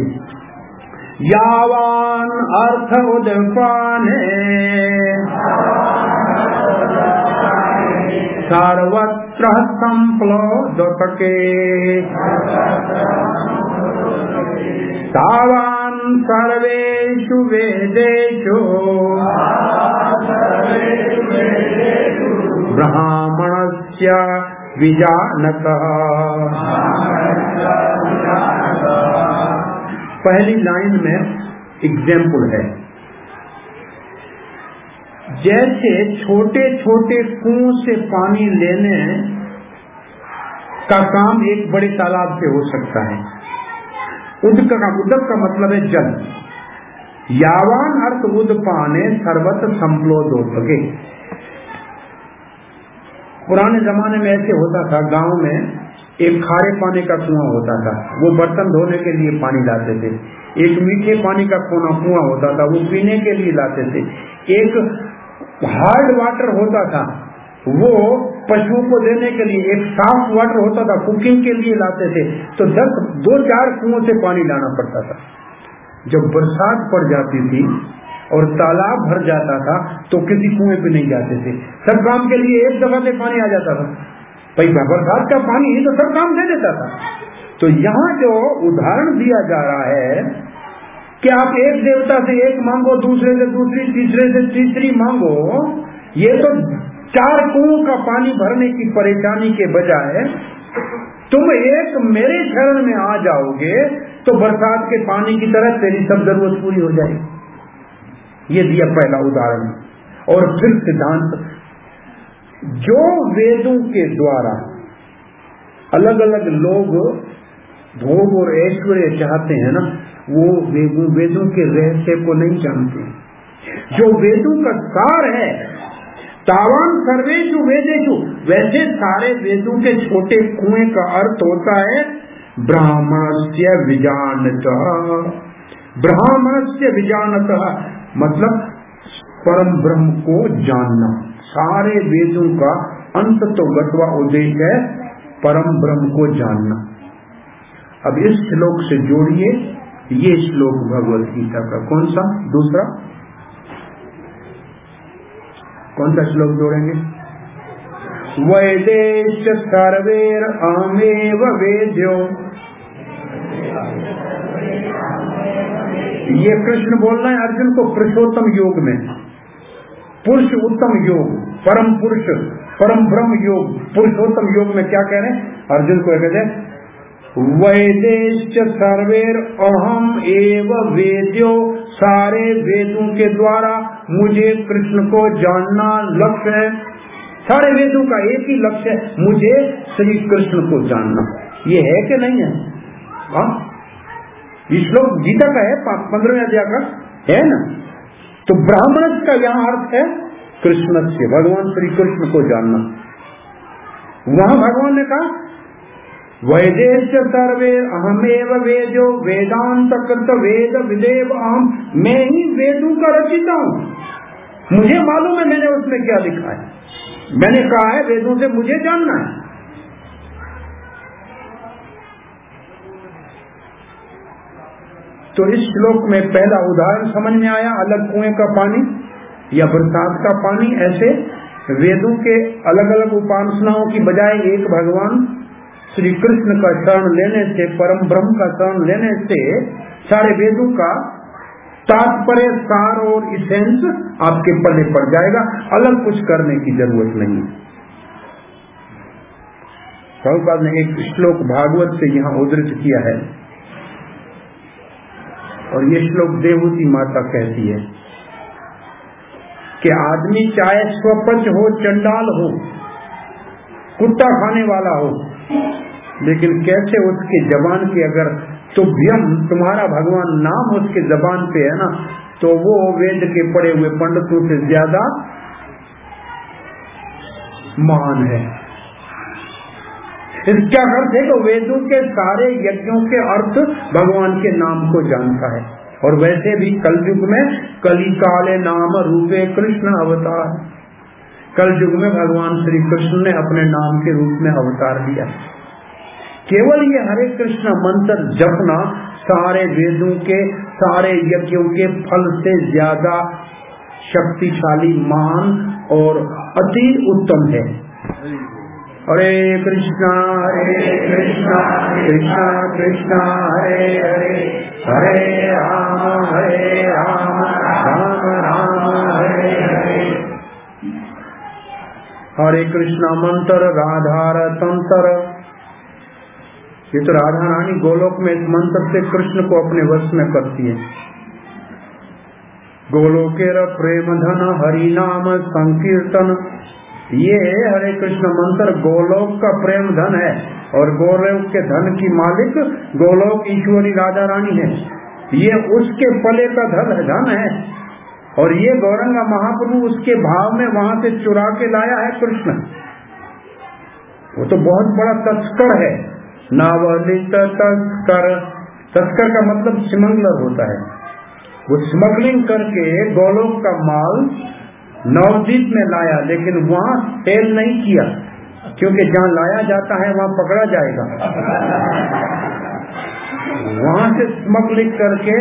यावान अर्थ उदपाने सर्वत्र संप्लोदके तावान सर्वेषु वेदेषु ब्राह्मणस्य विजानतः। पहली लाइन में एग्जाम्पल है, जैसे छोटे छोटे कुओं से पानी लेने का काम एक बड़े तालाब से हो सकता है। उदक का मतलब है जल। यावान अर्थ उदपाने सर्वत्र संप्लोद हो सके। पुराने जमाने में ऐसे होता था, गांव में एक खारे पानी का कुआं होता था, वो बर्तन धोने के लिए पानी लाते थे। एक मीठे पानी का कुआं होता था, वो पीने के लिए लाते थे। एक हार्ड वाटर होता था, वो पशुओं को देने के लिए। एक साफ वाटर होता था, कुकिंग के लिए लाते थे। तो 2-4 कुओं से पानी लाना पड़ता था। जब बरसात पड़ जाती थी और तालाब भर जाता था तो किसी कुएं पे नहीं जाते थे, सब काम के लिए एक जगह से पानी आ जाता था। भाई बरसात का पानी ही तो सब काम दे देता था। तो यहाँ जो उदाहरण दिया जा रहा है कि आप एक देवता से एक मांगो, दूसरे से दूसरी, तीसरे से तीसरी मांगो, ये तो 4 कुओं का पानी भरने की परेशानी के बजाय तुम एक मेरे शरण में आ जाओगे तो बरसात के पानी की तरह तेरी सब जरूरत पूरी हो जाएगी। ये दिया पहला उदाहरण। और फिर सिद्धांत, जो वेदों के द्वारा अलग अलग लोग भोग और ऐश्वर्य चाहते हैं ना, वो वेदों के रहस्य को नहीं जानते। जो वेदों का सार है, तावान सर्वेषु वेदेषु, वैसे सारे वेदों के छोटे कुएं का अर्थ होता है ब्राह्मणस्य विजानतः। ब्राह्मणस्य विजानतः मतलब परम ब्रह्म को जानना। सारे वेदों का अंत तो गत्वा उद्देश्य है परम ब्रह्म को जानना। अब इस श्लोक से जोड़िए ये श्लोक भगवत गीता का कौन सा, दूसरा कौन सा श्लोक जोड़ेंगे? वैदेश सर्वेर अहमेव वेद्यो। ये कृष्ण बोल रहे हैं अर्जुन को पुरुषोत्तम योग में। पुरुष उत्तम योग, परम पुरुष, परम ब्रह्म योग, पुरुषोत्तम योग में क्या कह रहे हैं? अर्जुन को कहते हैं वैदेश सर्वेर अहम एव वेद्यो, सारे वेदों के द्वारा मुझे कृष्ण को जानना लक्ष्य है। सारे वेदों का एक ही लक्ष्य है, मुझे श्री कृष्ण को जानना। ये है कि नहीं है? हाँ, ये श्लोक गीता का है, 15वें अध्याय का है ना। तो ब्राह्मण का यहाँ अर्थ है कृष्ण से, भगवान श्री कृष्ण को जानना। वहां भगवान ने कहा वैदेश सर्वे अहमेव वेद्यो वेदांत कृत वेद विदेव अहम, मैं ही वेदों का रचिता हूं। मुझे मालूम है मैंने उसमें क्या लिखा है। मैंने कहा है वेदों से मुझे जानना है। तो इस श्लोक में पहला उदाहरण समझ में आया, अलग कुएं का पानी या बरसात का पानी। ऐसे वेदों के अलग अलग उपासनाओं की बजाय एक भगवान श्री कृष्ण का शरण लेने से, परम ब्रह्म का शरण लेने से सारे वेदों का तात्पर्य, सार और इसेंस आपके पल्ले पड़ जाएगा। अलग कुछ करने की जरूरत नहीं। प्रभुपाद ने एक श्लोक भागवत से यहाँ उद्धृत किया है और ये श्लोक देवहूति माता कहती है कि आदमी चाहे स्वपच हो, चंडाल हो, कुत्ता खाने वाला हो, लेकिन कैसे उसके जबान की अगर तुभ्यम, तुम्हारा भगवान नाम उसके जबान पे है ना, तो वो वेद के पढ़े हुए पंडितों से ज्यादा महान है। इसका अर्थ है कि वेदों के सारे यज्ञों के अर्थ भगवान के नाम को जानता है। और वैसे भी कलयुग में कली काले नाम रूपे कृष्ण अवतार, कलयुग में भगवान श्री कृष्ण ने अपने नाम के रूप में अवतार लिया। केवल ये हरे कृष्ण मंत्र जपना सारे वेदों के, सारे यज्ञों के फल से ज्यादा शक्तिशाली, महान और अति उत्तम है। हरे कृष्णा कृष्णा कृष्णा हरे हरे, हरे राम राम राम हरे हरे। हरे कृष्णा मंत्र राधा तंत्र। ये तो राधा रानी गोलोक में इस मंत्र से कृष्ण को अपने वश में करती है। गोलोकेर प्रेम धन हरि नाम संकीर्तन, ये हरे कृष्ण मंत्र गोलोक का प्रेम धन है। और गोलोक के धन की मालिक गोलोक ईश्वरी राधा रानी है। ये उसके पले का धन है। और ये गौरंगा महाप्रभु उसके भाव में वहां से चुरा के लाया है कृष्ण। वो तो बहुत बड़ा तस्कर है। नावलित तस्कर, तस्कर का मतलब स्मगलर होता है। वो स्मगलिंग करके गोलोक का माल नवद्वीप में लाया, लेकिन वहां सेल नहीं किया, क्योंकि जहां लाया जाता है वहां पकड़ा जाएगा। वहां से स्मगलिंग करके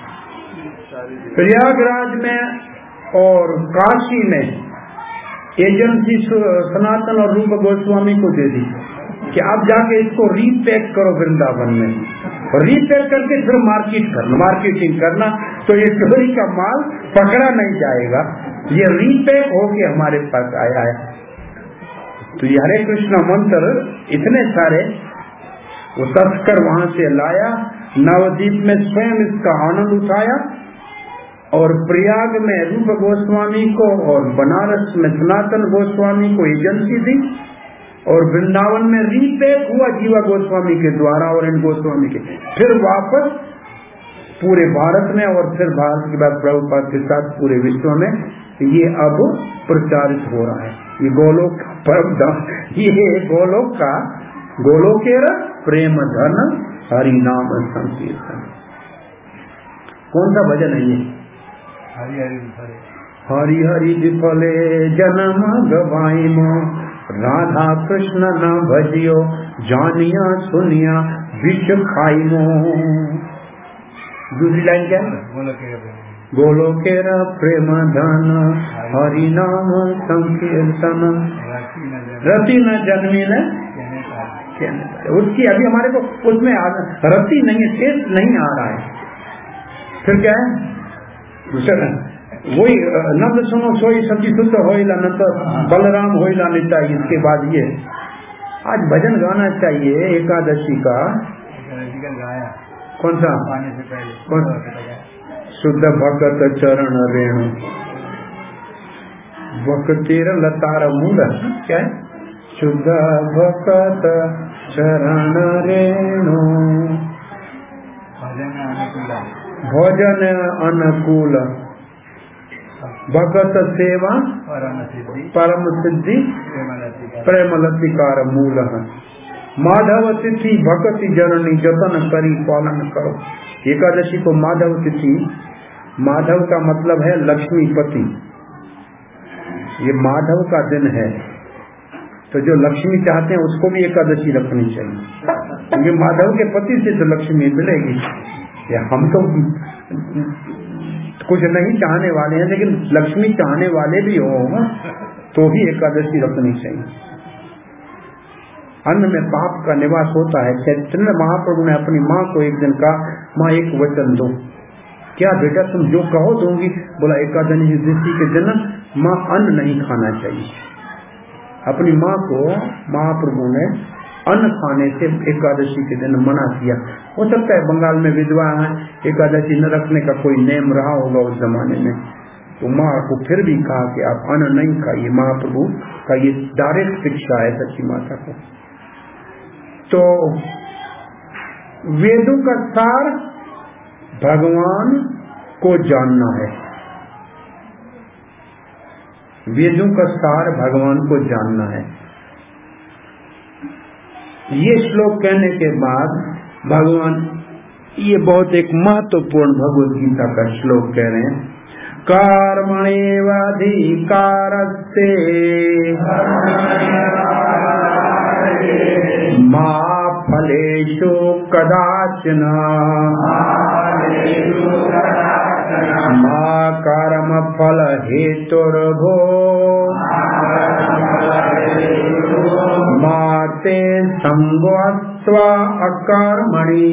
प्रयागराज में और काशी में एजेंसी सनातन और रूप गोस्वामी को दे दी। कि अब जाके इसको रीपैक करो वृंदावन में, और रीपैक करके फिर मार्केटिंग करना, तो ये चोरी का माल पकड़ा नहीं जाएगा, ये रीपैक होके हमारे पास आया है। तो ये हरे कृष्णा मंत्र इतने सारे वो तस्कर वहां से लाया, नवद्वीप में स्वयं इसका आनंद उठाया, और प्रयाग में रूप गोस्वामी को और बनारस में सनातन गोस्वामी को एजेंसी दी, और वृंदावन में रीपैक हुआ जीवा गोस्वामी के द्वारा और इन गोस्वामी के, फिर वापस पूरे भारत में, और फिर भारत के बाद प्रभुपाद के साथ पूरे विश्व में ये अब प्रचारित हो रहा है। ये गोलोक परम धाम, ये गोलोक का गोलोकेर प्रेम धन हरि नाम संकीर्तन। कौन सा भजन है ये? हरि हरि विफले जन्म गवाइमो, राधा कृष्ण न भजियो, जानिया सुनिया विष खाइमो। दूसरी लाइन क्या है? गोलोकेर प्रेम धन हरि नाम संकीर्तन, रति न जन्मी न। उसकी अभी हमारे को उसमें रति नहीं है, टेस्ट नहीं आ रहा है। फिर क्या है? वही नंद सुनो सोई सब्जी शुद्ध होइला, नंद बलराम होइला निता। इसके बाद ये आज भजन गाना चाहिए एकादशी का। कौन सा? कौन? शुद्ध भक्त चरण रेणु भक्तिर लतार मूल। क्या है? शुद्ध भक्त चरण रेणु भजन अनुकूल, भगत सेवा परम सिद्धि, प्रेमलतिकार मूल। माधव तिथि भक्ति जननी, जतन करी पालन करो। एकादशी को माधव तिथि, माधव का मतलब है लक्ष्मीपति, ये माधव का दिन है। तो जो लक्ष्मी चाहते हैं उसको भी एकादशी रखनी चाहिए, क्योंकि माधव के पति से तो लक्ष्मी मिलेगी। या हम तो कुछ नहीं चाहने वाले हैं, लेकिन लक्ष्मी चाहने वाले भी हो तो भी एकादशी रखनी चाहिए। अन्न में पाप का निवास होता है। चैतन्य महाप्रभु ने अपनी माँ को एक दिन कहा, माँ एक वचन दो। क्या बेटा तुम जो कहो दूंगी। बोला एकादशी के दिन माँ अन्न नहीं खाना चाहिए। अपनी माँ को महाप्रभु ने अन्न खाने से एकादशी के दिन मना किया। हो सकता है बंगाल में विधवा है, एकादशी न रखने का कोई नेम रहा होगा उस जमाने में, तो माँ को फिर भी कहा कि आप अन्न नहीं खाइए। महाप्रभु का ये डायरेक्ट शिक्षा है सच्ची माता को। तो वेदों का सार भगवान को जानना है, वेदों का सार भगवान को जानना है। ये श्लोक कहने के बाद भगवान ये बहुत एक महत्वपूर्ण भगवद गीता का श्लोक कह रहे हैं। कर्मण्येवाधिकारस्ते मा फलेषु कदाचन मा कर्म फल हेतुर्भो माते संगत्वा अकर्मणि।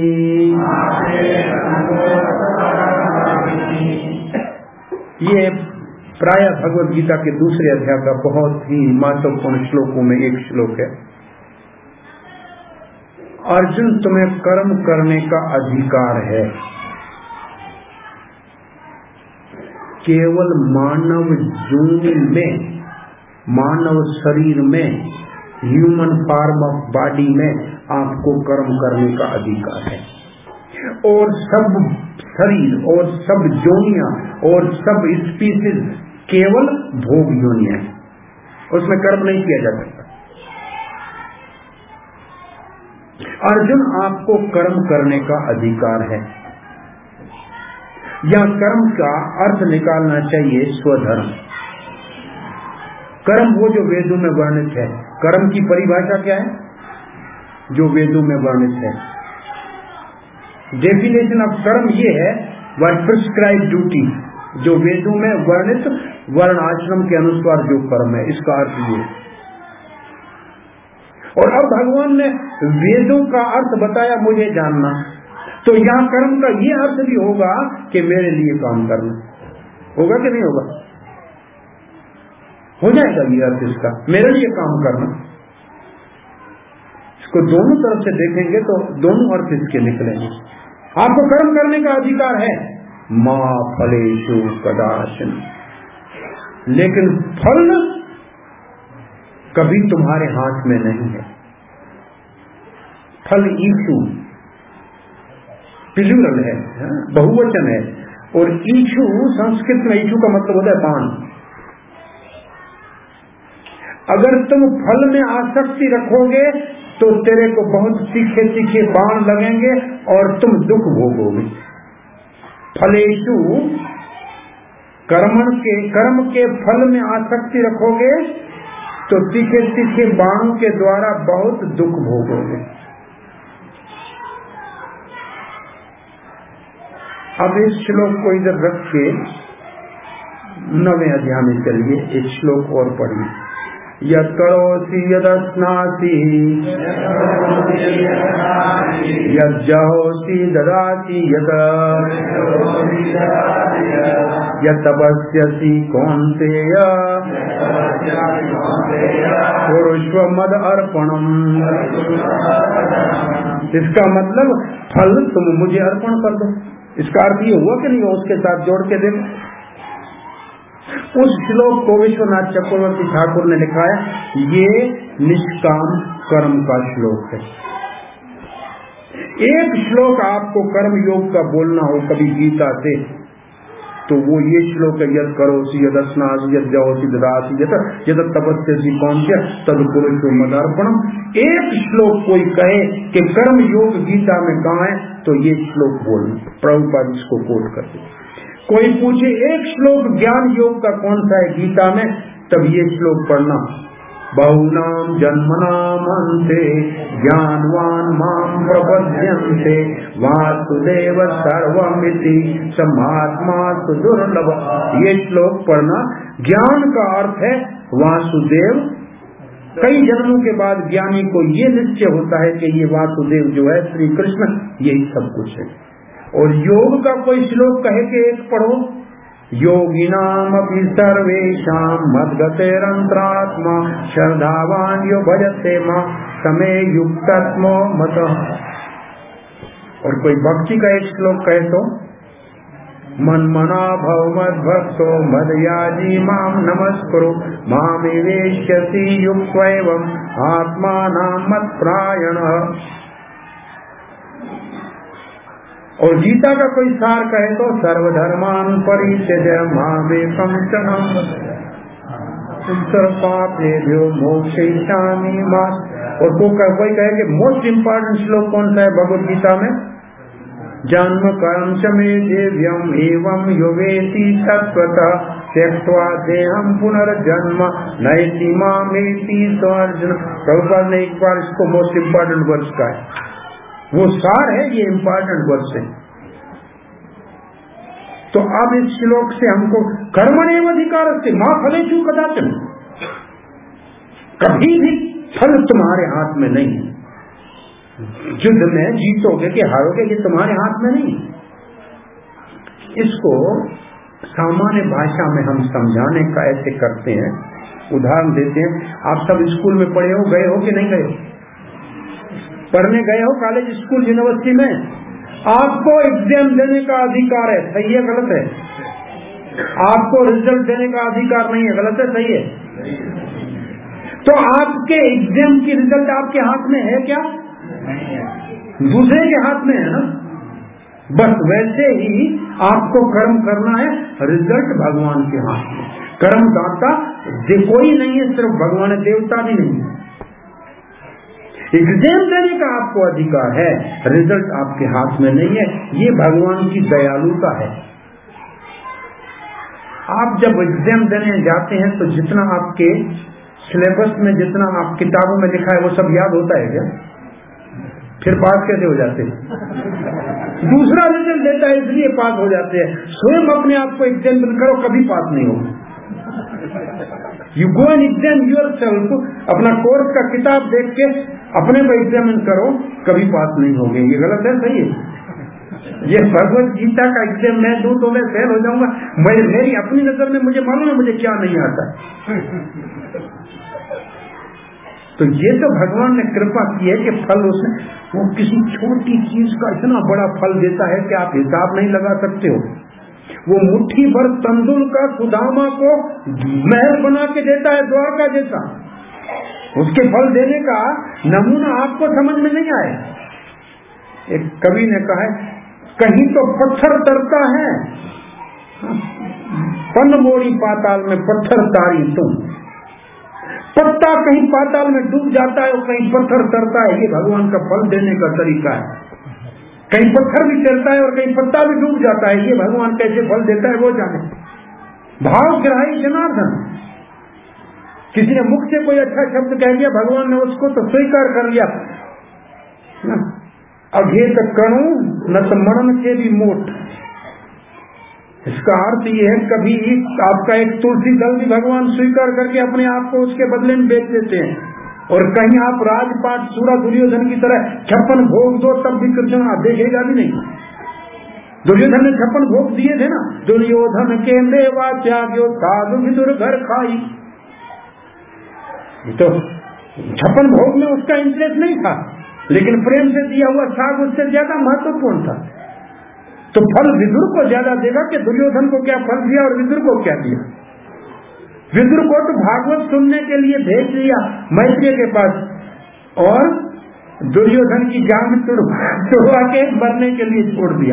ये प्राय भगवद गीता के दूसरे अध्याय का बहुत ही महत्वपूर्ण श्लोकों में एक श्लोक है। अर्जुन तुम्हें कर्म करने का अधिकार है, केवल मानव योनि में, मानव शरीर में, ह्यूमन फॉर्म ऑफ बॉडी में आपको कर्म करने का अधिकार है। और सब शरीर और सब योनियां और सब स्पीसीज केवल भोग योनियां, उसमें कर्म नहीं किया जा सकता। अर्जुन आपको कर्म करने का अधिकार है। या कर्म का अर्थ निकालना चाहिए स्वधर्म। कर्म वो जो वेदों में वर्णित है। कर्म की परिभाषा क्या है? जो वेदों में वर्णित है। डेफिनेशन ऑफ कर्म ये है, व्हाट प्रिस्क्राइब ड्यूटी, जो वेदों में वर्णित वर्ण आश्रम के अनुसार जो कर्म है, इसका अर्थ ये। और अब भगवान ने वेदों का अर्थ बताया मुझे जानना, तो यहाँ कर्म का ये अर्थ भी होगा कि मेरे लिए काम करना। होगा कि नहीं होगा? हो जाएगा ये अर्थ इसका, मेरे लिए काम करना। इसको दोनों तरफ से देखेंगे तो दोनों अर्थ इसके निकलेंगे। आपको कर्म करने का अधिकार है, मां फलेषु कदाचन, लेकिन फल कभी तुम्हारे हाथ में नहीं है। फल ईशु प्लूरल है, बहुवचन है, और ईशु संस्कृत में ईशु का मतलब होता है बाण। अगर तुम फल में आसक्ति रखोगे तो तेरे को बहुत तीखे तीखे बाण लगेंगे और तुम दुख भोगोगे। फलेषु कर्म के फल में आसक्ति रखोगे तो तीखे तीखे बाणों के द्वारा बहुत दुख भोगोगे। अब इस श्लोक को इधर रख के 9वें अध्याय में चलिए, एक श्लोक और पढ़िए। यत् करोसि यदश्नासि यज्जहोसि ददासि यत् यत्तपस्यसि कौन्तेय कुरुष्व मद अर्पणम्। इसका मतलब फल तुम मुझे अर्पण कर दो। इसका अर्थ ये हुआ कि नहीं हुआ, उसके साथ जोड़ के देखो। उस श्लोक को विश्वनाथ चक्रवर्ती ठाकुर ने लिखा है, ये निष्काम कर्म का श्लोक है। एक श्लोक आपको कर्म योग का बोलना हो कभी गीता से तो वो ये श्लोक है, यद करोसि यदस्नासि यज्जहोसि ददासि यत् तपस्यसि कौन्तेय तत्कुरुष्व मदर्पणम्। एक श्लोक कोई कहे कि कर्म योग गीता में कहाँ है तो ये श्लोक बोलना, प्रभुपाद इसको कोट करते। कोई पूछे एक श्लोक ज्ञान योग का कौन सा है गीता में, तब ये श्लोक पढ़ना, बहुनाम जन्मनाम अन्ते ज्ञानवान माम प्रपद्यन्ते वासुदेव सर्वमिति समात्मा सुदुर्लभ। ये श्लोक पढ़ना। ज्ञान का अर्थ है वासुदेव। कई जन्मों के बाद ज्ञानी को ये निश्चय होता है कि ये वासुदेव जो है श्री कृष्ण, यही सब कुछ है। और योग का कोई श्लोक कहे कि एक पढ़ो, योगिनाम अपि सर्वेषां मद्गतेरंतरात्मा श्रद्धावान यो भजते मां समे युक्तत्मो मतः। और कोई भक्ति का एक श्लोक कहे तो, मन्मना भव मद्भक्तो मदयाजी माम नमस्कुरु मामेवेश्यसि युक्त्वैवम् आत्मानां मत्प्रायणः। और गीता का कोई सार कहे तो, सर्वधर्मान परित्यज्य मामेकं शरणं सर्वपापेभ्यो मोक्षयिष्यामि मां। और कोई कहे कि मोस्ट इम्पोर्टेंट श्लोक कौन सा है भगवद गीता में, जन्म कर्म च मे दिव्यम एवं यो वेति तत्त्वतः त्यक्त्वा देहं पुनर्जन्म नैति मामेति स्वार्जुन। प्रभुपाद ने एक बार इसको मोस्ट इम्पोर्टेंट वर्ष का है, वो सार है, ये इम्पोर्टेंट वर्ष है। तो अब इस श्लोक से हमको कर्मण्येव अधिकारस्ते मा फलेषु कदाचन, कभी भी फल तुम्हारे हाथ में नहीं है। युद्ध में जीतोगे कि हारोगे ये तुम्हारे हाथ में नहीं। इसको सामान्य भाषा में हम समझाने का ऐसे करते हैं, उदाहरण देते हैं। आप सब स्कूल में पढ़े हो, गए हो कि नहीं गए हो? पढ़ने गए हो कॉलेज, स्कूल, यूनिवर्सिटी में। आपको एग्जाम देने का अधिकार है, सही है गलत है? आपको रिजल्ट देने का अधिकार नहीं है, गलत है सही है? तो आपके एग्जाम की रिजल्ट आपके हाथ में है क्या? दूसरे के हाथ में है ना। बस वैसे ही आपको कर्म करना है, रिजल्ट भगवान के हाथ में। कर्मदाता कोई नहीं है, सिर्फ भगवान है, देवता भी नहीं है। एग्जाम देने का आपको अधिकार है, रिजल्ट आपके हाथ में नहीं है। ये भगवान की दयालुता है। आप जब एग्जाम देने जाते हैं तो जितना आपके सिलेबस में, जितना आप किताबों में लिखा है वो सब याद होता है क्या? फिर पास कैसे हो जाते हैं? दूसरा रिजल्ट देता है इसलिए पास हो जाते हैं। स्वयं अपने आप को एग्जामिन करो, कभी पास नहीं होगा। You go and exam yourself, अपना कोर्स का किताब देख के अपने को एग्जामिन करो, कभी पास नहीं होगे। ये गलत है, सही है? ये भगवत गीता का एग्जाम मैं दूं तो मैं फेल हो जाऊंगा। मेरी अपनी नजर में मुझे मालूम है मुझे क्या नहीं आता। तो ये तो भगवान ने कृपा की है कि फल उसने, वो किसी छोटी चीज का इतना बड़ा फल देता है कि आप हिसाब नहीं लगा सकते हो। वो मुट्ठी भर तंदुल का सुदामा को महल बना के देता है, द्वारका जैसा। उसके फल देने का नमूना आपको समझ में नहीं आए। एक कवि ने कहा है, कहीं तो पत्थर तरता है, पन मोड़ी पाताल में पत्थर तारी तुम। पत्ता कहीं पाताल में डूब जाता है और कहीं पत्थर तरता है। ये भगवान का फल देने का तरीका है। कहीं पत्थर भी चलता है और कहीं पत्ता भी डूब जाता है। ये भगवान कैसे फल देता है वो जाने। भावग्राही जनार्दन। किसी ने मुख से कोई अच्छा शब्द कह दिया, भगवान ने उसको तो स्वीकार कर लिया। अघेत कणु न तो मरण के भी मोट। इसका अर्थ ये है, कभी आपका एक तुलसी दल भी भगवान स्वीकार करके अपने आप को उसके बदले में बेच देते हैं। और कहीं आप राजपाट सूरा दुर्योधन की तरह 56 भोग दो तब भी कृष्ण आप देखेगा भी नहीं। दुर्योधन ने 56 भोग दिए थे ना, दुर्योधन के मेवा त्याग्यो साधु विदुर घर खाई। तो 56 भोग में उसका इंटरेस्ट नहीं था, लेकिन प्रेम से दिया हुआ साग उससे ज्यादा महत्वपूर्ण था। तो फल विदुर को ज्यादा देगा कि दुर्योधन को क्या फल दिया और विदुर को क्या दिया। विदुर को तो भागवत सुनने के लिए भेज दिया मैत्रेय के पास, और दुर्योधन की जान तुड़वा के मरने के लिए छोड़ दिया।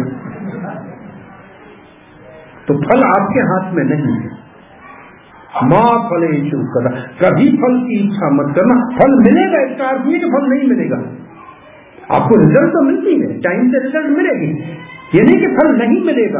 तो फल आपके हाथ में नहीं है। मां फलेषु कदा, कभी फल की इच्छा मत करना। फल मिलेगा, इसका अर्थ नहीं कि फल नहीं मिलेगा। आपको रिजल्ट तो मिलती है, टाइम से रिजल्ट मिलेगी, ये नहीं कि फल नहीं मिलेगा।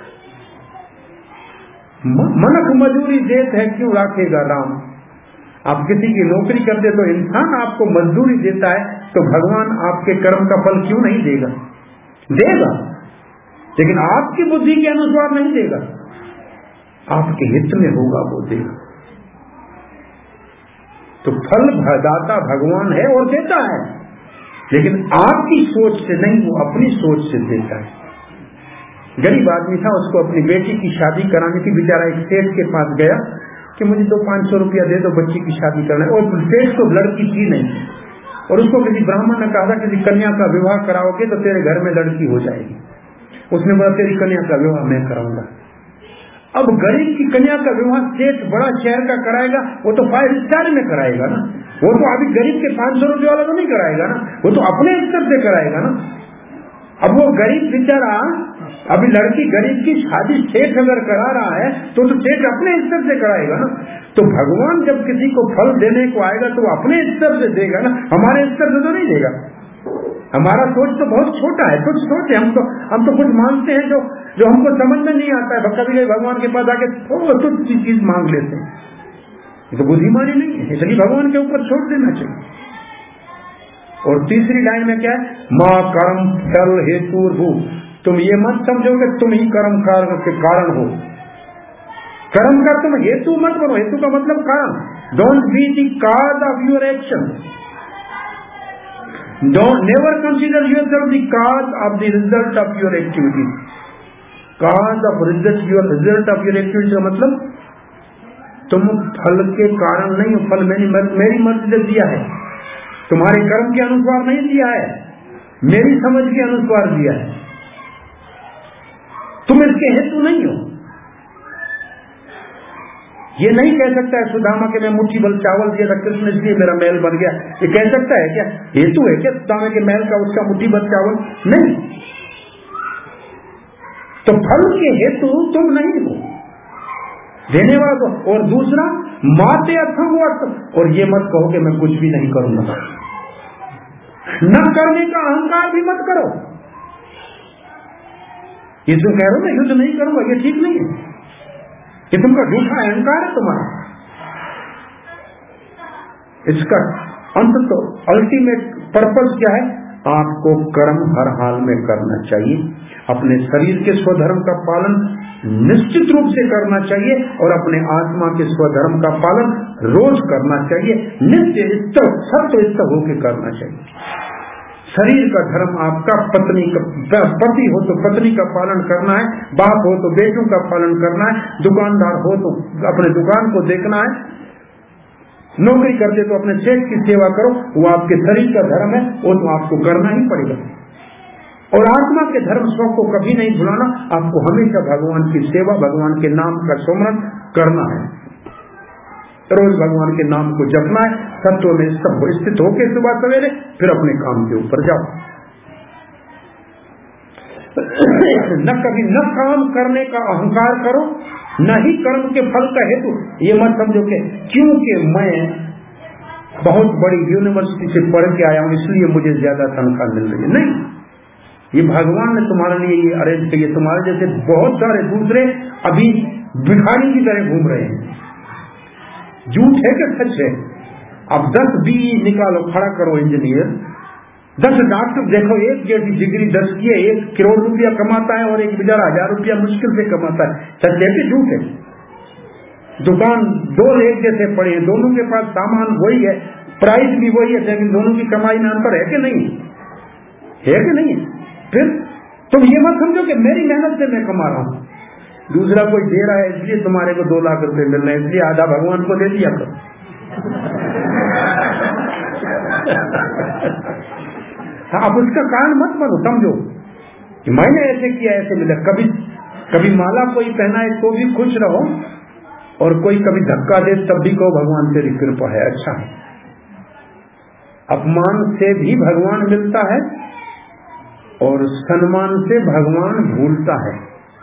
मनक मजूरी देत है क्यों राखेगा राम। आप किसी की नौकरी करते तो इंसान आपको मजदूरी देता है, तो भगवान आपके कर्म का फल क्यों नहीं देगा? देगा, लेकिन आपकी बुद्धि के अनुसार नहीं देगा, आपके हित में होगा वो देगा। तो फल दाता भगवान है और देता है, लेकिन आपकी सोच से नहीं, वो अपनी सोच से देता है। गरीब आदमी था, उसको अपनी बेटी की शादी कराने की, बेचारा एक सेठ के पास गया कि मुझे तो 500 रुपया दे दो, बच्ची की शादी करना है। और सेठ को लड़की थी नहीं, और उसको किसी ब्राह्मण ने कहा था किसी कन्या का विवाह कराओगे तो तेरे घर में लड़की हो जाएगी। उसने बोला तेरी कन्या का विवाह मैं कराऊंगा। अब गरीब की कन्या का विवाह सेठ बड़ा शहर का कराएगा, वो तो 5 स्टार में कराएगा ना, वो तो अभी गरीब के 500 रुपये वाला तो नहीं कराएगा ना, वो तो अपने स्तर से कराएगा ना। अब वो गरीब बेचारा, अभी लड़की गरीब की शादी सेठ अगर करा रहा है तो सेठ अपने स्तर से कराएगा ना। तो भगवान जब किसी को फल देने को आएगा तो अपने स्तर से देगा ना, हमारे स्तर से तो नहीं देगा। हमारा सोच तो बहुत छोटा है, कुछ सोच है, हम तो कुछ मांगते हैं जो हमको समझ में नहीं आता है। कभी भगवान के पास आके थोड़ा तुच्छ चीज मांग लेते हैं, ये तो बुद्धिमानी नहीं है, इसलिए भगवान के ऊपर छोड़ देना चाहिए। और तीसरी लाइन में क्या है, माँ कर्म फल हेतु भू। तुम ये मत समझो कि तुम ही कर्म के कारण हो, कर्म का तुम हेतु मत बनो। हेतु का मतलब कारण। Don't be the cause of your action, never consider yourself the cause of the result of your activity. Cause of result of your activity का मतलब तुम फल के कारण नहीं हो। फल मेरी मर्जी से दिया है, तुम्हारे कर्म के अनुसार नहीं दिया है, मेरी समझ के अनुसार दिया है। तुम इसके हेतु नहीं हो। ये नहीं कह सकता है सुदामा के मैं मुट्ठी भर चावल दिया था कृष्ण इसलिए मेरा महल बन गया। ये कह सकता है क्या? हेतु है क्या सुदामा के महल का उसका मुट्ठी भर चावल? नहीं। तो फल के हेतु तुम नहीं हो, देने वाला तो। और दूसरा माते अथम वत, और ये मत कहो कि मैं कुछ भी नहीं करूंगा। न करने का अहंकार भी मत करो। ये तुम कह रहे हो मैं युद्ध नहीं करूंगा, ये ठीक नहीं है, ये तुमका झूठा अहंकार है तुम्हारा। इसका अंत तो अल्टीमेट पर्पस क्या है? आपको कर्म हर हाल में करना चाहिए, अपने शरीर के स्वधर्म का पालन निश्चित रूप से करना चाहिए, और अपने आत्मा के स्वधर्म का पालन रोज करना चाहिए, नित्य स्तव सत्य होकर करना चाहिए। शरीर का धर्म आपका पति हो तो पत्नी का पालन करना है, बाप हो तो बेटों का पालन करना है, दुकानदार हो तो अपने दुकान को देखना है, नौकरी करते तो अपने सेठ की सेवा करो, वो आपके शरीर का धर्म है, वो तो आपको करना ही पड़ेगा। और आत्मा के धर्म स्व को कभी नहीं भुलाना, आपको हमेशा भगवान की सेवा, भगवान के नाम का सुमरन करना है, रोज भगवान के नाम को जपना है, सत्व में सब स्थित होकर सुबह सवेरे फिर अपने काम के ऊपर जाओ। न कभी न काम करने का अहंकार करो, न ही कर्म के फल का हेतु। ये मत समझो कि क्योंकि मैं बहुत बड़ी यूनिवर्सिटी से पढ़ के आया हूं इसलिए मुझे ज्यादा तनख्वाह मिल रही है, नहीं। ये भगवान ने तुम्हारे लिए ये अरेंज किया। तुम्हारे जैसे बहुत सारे दूसरे अभी भिखारी की तरह घूम रहे हैं। झूठ है कि सच है? अब 10 BE निकालो, खड़ा करो इंजीनियर, 10 डॉक्टर देखो, एक जैसी डिग्री 10 की है, 1 करोड़ रुपया कमाता है और एक बेचारा 1000 रुपया मुश्किल से कमाता है। सच है कि झूठ है? दुकान 2 एक जैसे पड़े हैं, दोनों के पास सामान वही है, प्राइस भी वही है, लेकिन दोनों की कमाई में अंतर है कि नहीं है? कि नहीं? फिर तुम ये मत समझो कि मेरी मेहनत से मैं कमा रहा हूं, दूसरा कोई दे रहा है इसलिए तुम्हारे को 2 लाख रुपए मिल रहे हैं, इसलिए आधा भगवान को दे दिया करो। आप उसका कारण मत बनो, समझो कि मैंने ऐसे किया ऐसे मिला। कभी माला कोई पहनाए तो भी खुश रहो, और कोई कभी धक्का दे तब भी कहो भगवान तेरी कृपा है, अच्छा है। अपमान से भी भगवान मिलता है और सम्मान से भगवान भूलता है।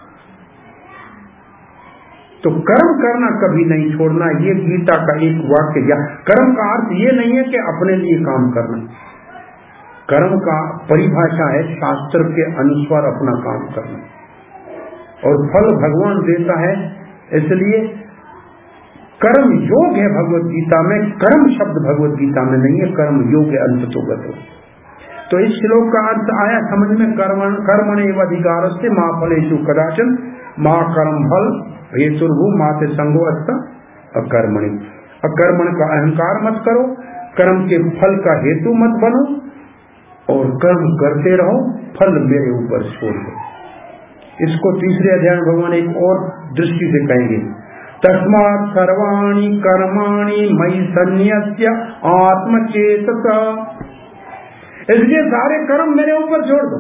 तो कर्म करना कभी नहीं छोड़ना, ये गीता का एक वाक्य। या कर्म का अर्थ ये नहीं है कि अपने लिए काम करना, कर्म का परिभाषा है शास्त्र के अनुसार अपना काम करना, और फल भगवान देता है। इसलिए कर्म योग है भगवत गीता में, कर्म शब्द भगवत गीता में नहीं है, कर्म योग है अंततोगत। तो इस श्लोक का अर्थ आया समझ में, कर्मणेव अधिकारस्ते मा फलेषु कदाचन मा कर्म फल हेतुर्भु माते संगो अस्ता अकर्मणि। अकर्मण का अहंकार मत करो, कर्म के फल का हेतु मत बनो, और कर्म करते रहो, फल मेरे ऊपर छोड़ दो। इसको तीसरे अध्याय में भगवान एक और दृष्टि से कहेंगे, तस्मात् सर्वाणि कर्माणि मयि सन्न्यस्य आत्मचेतसा। इसलिए सारे कर्म मेरे ऊपर छोड़ दो,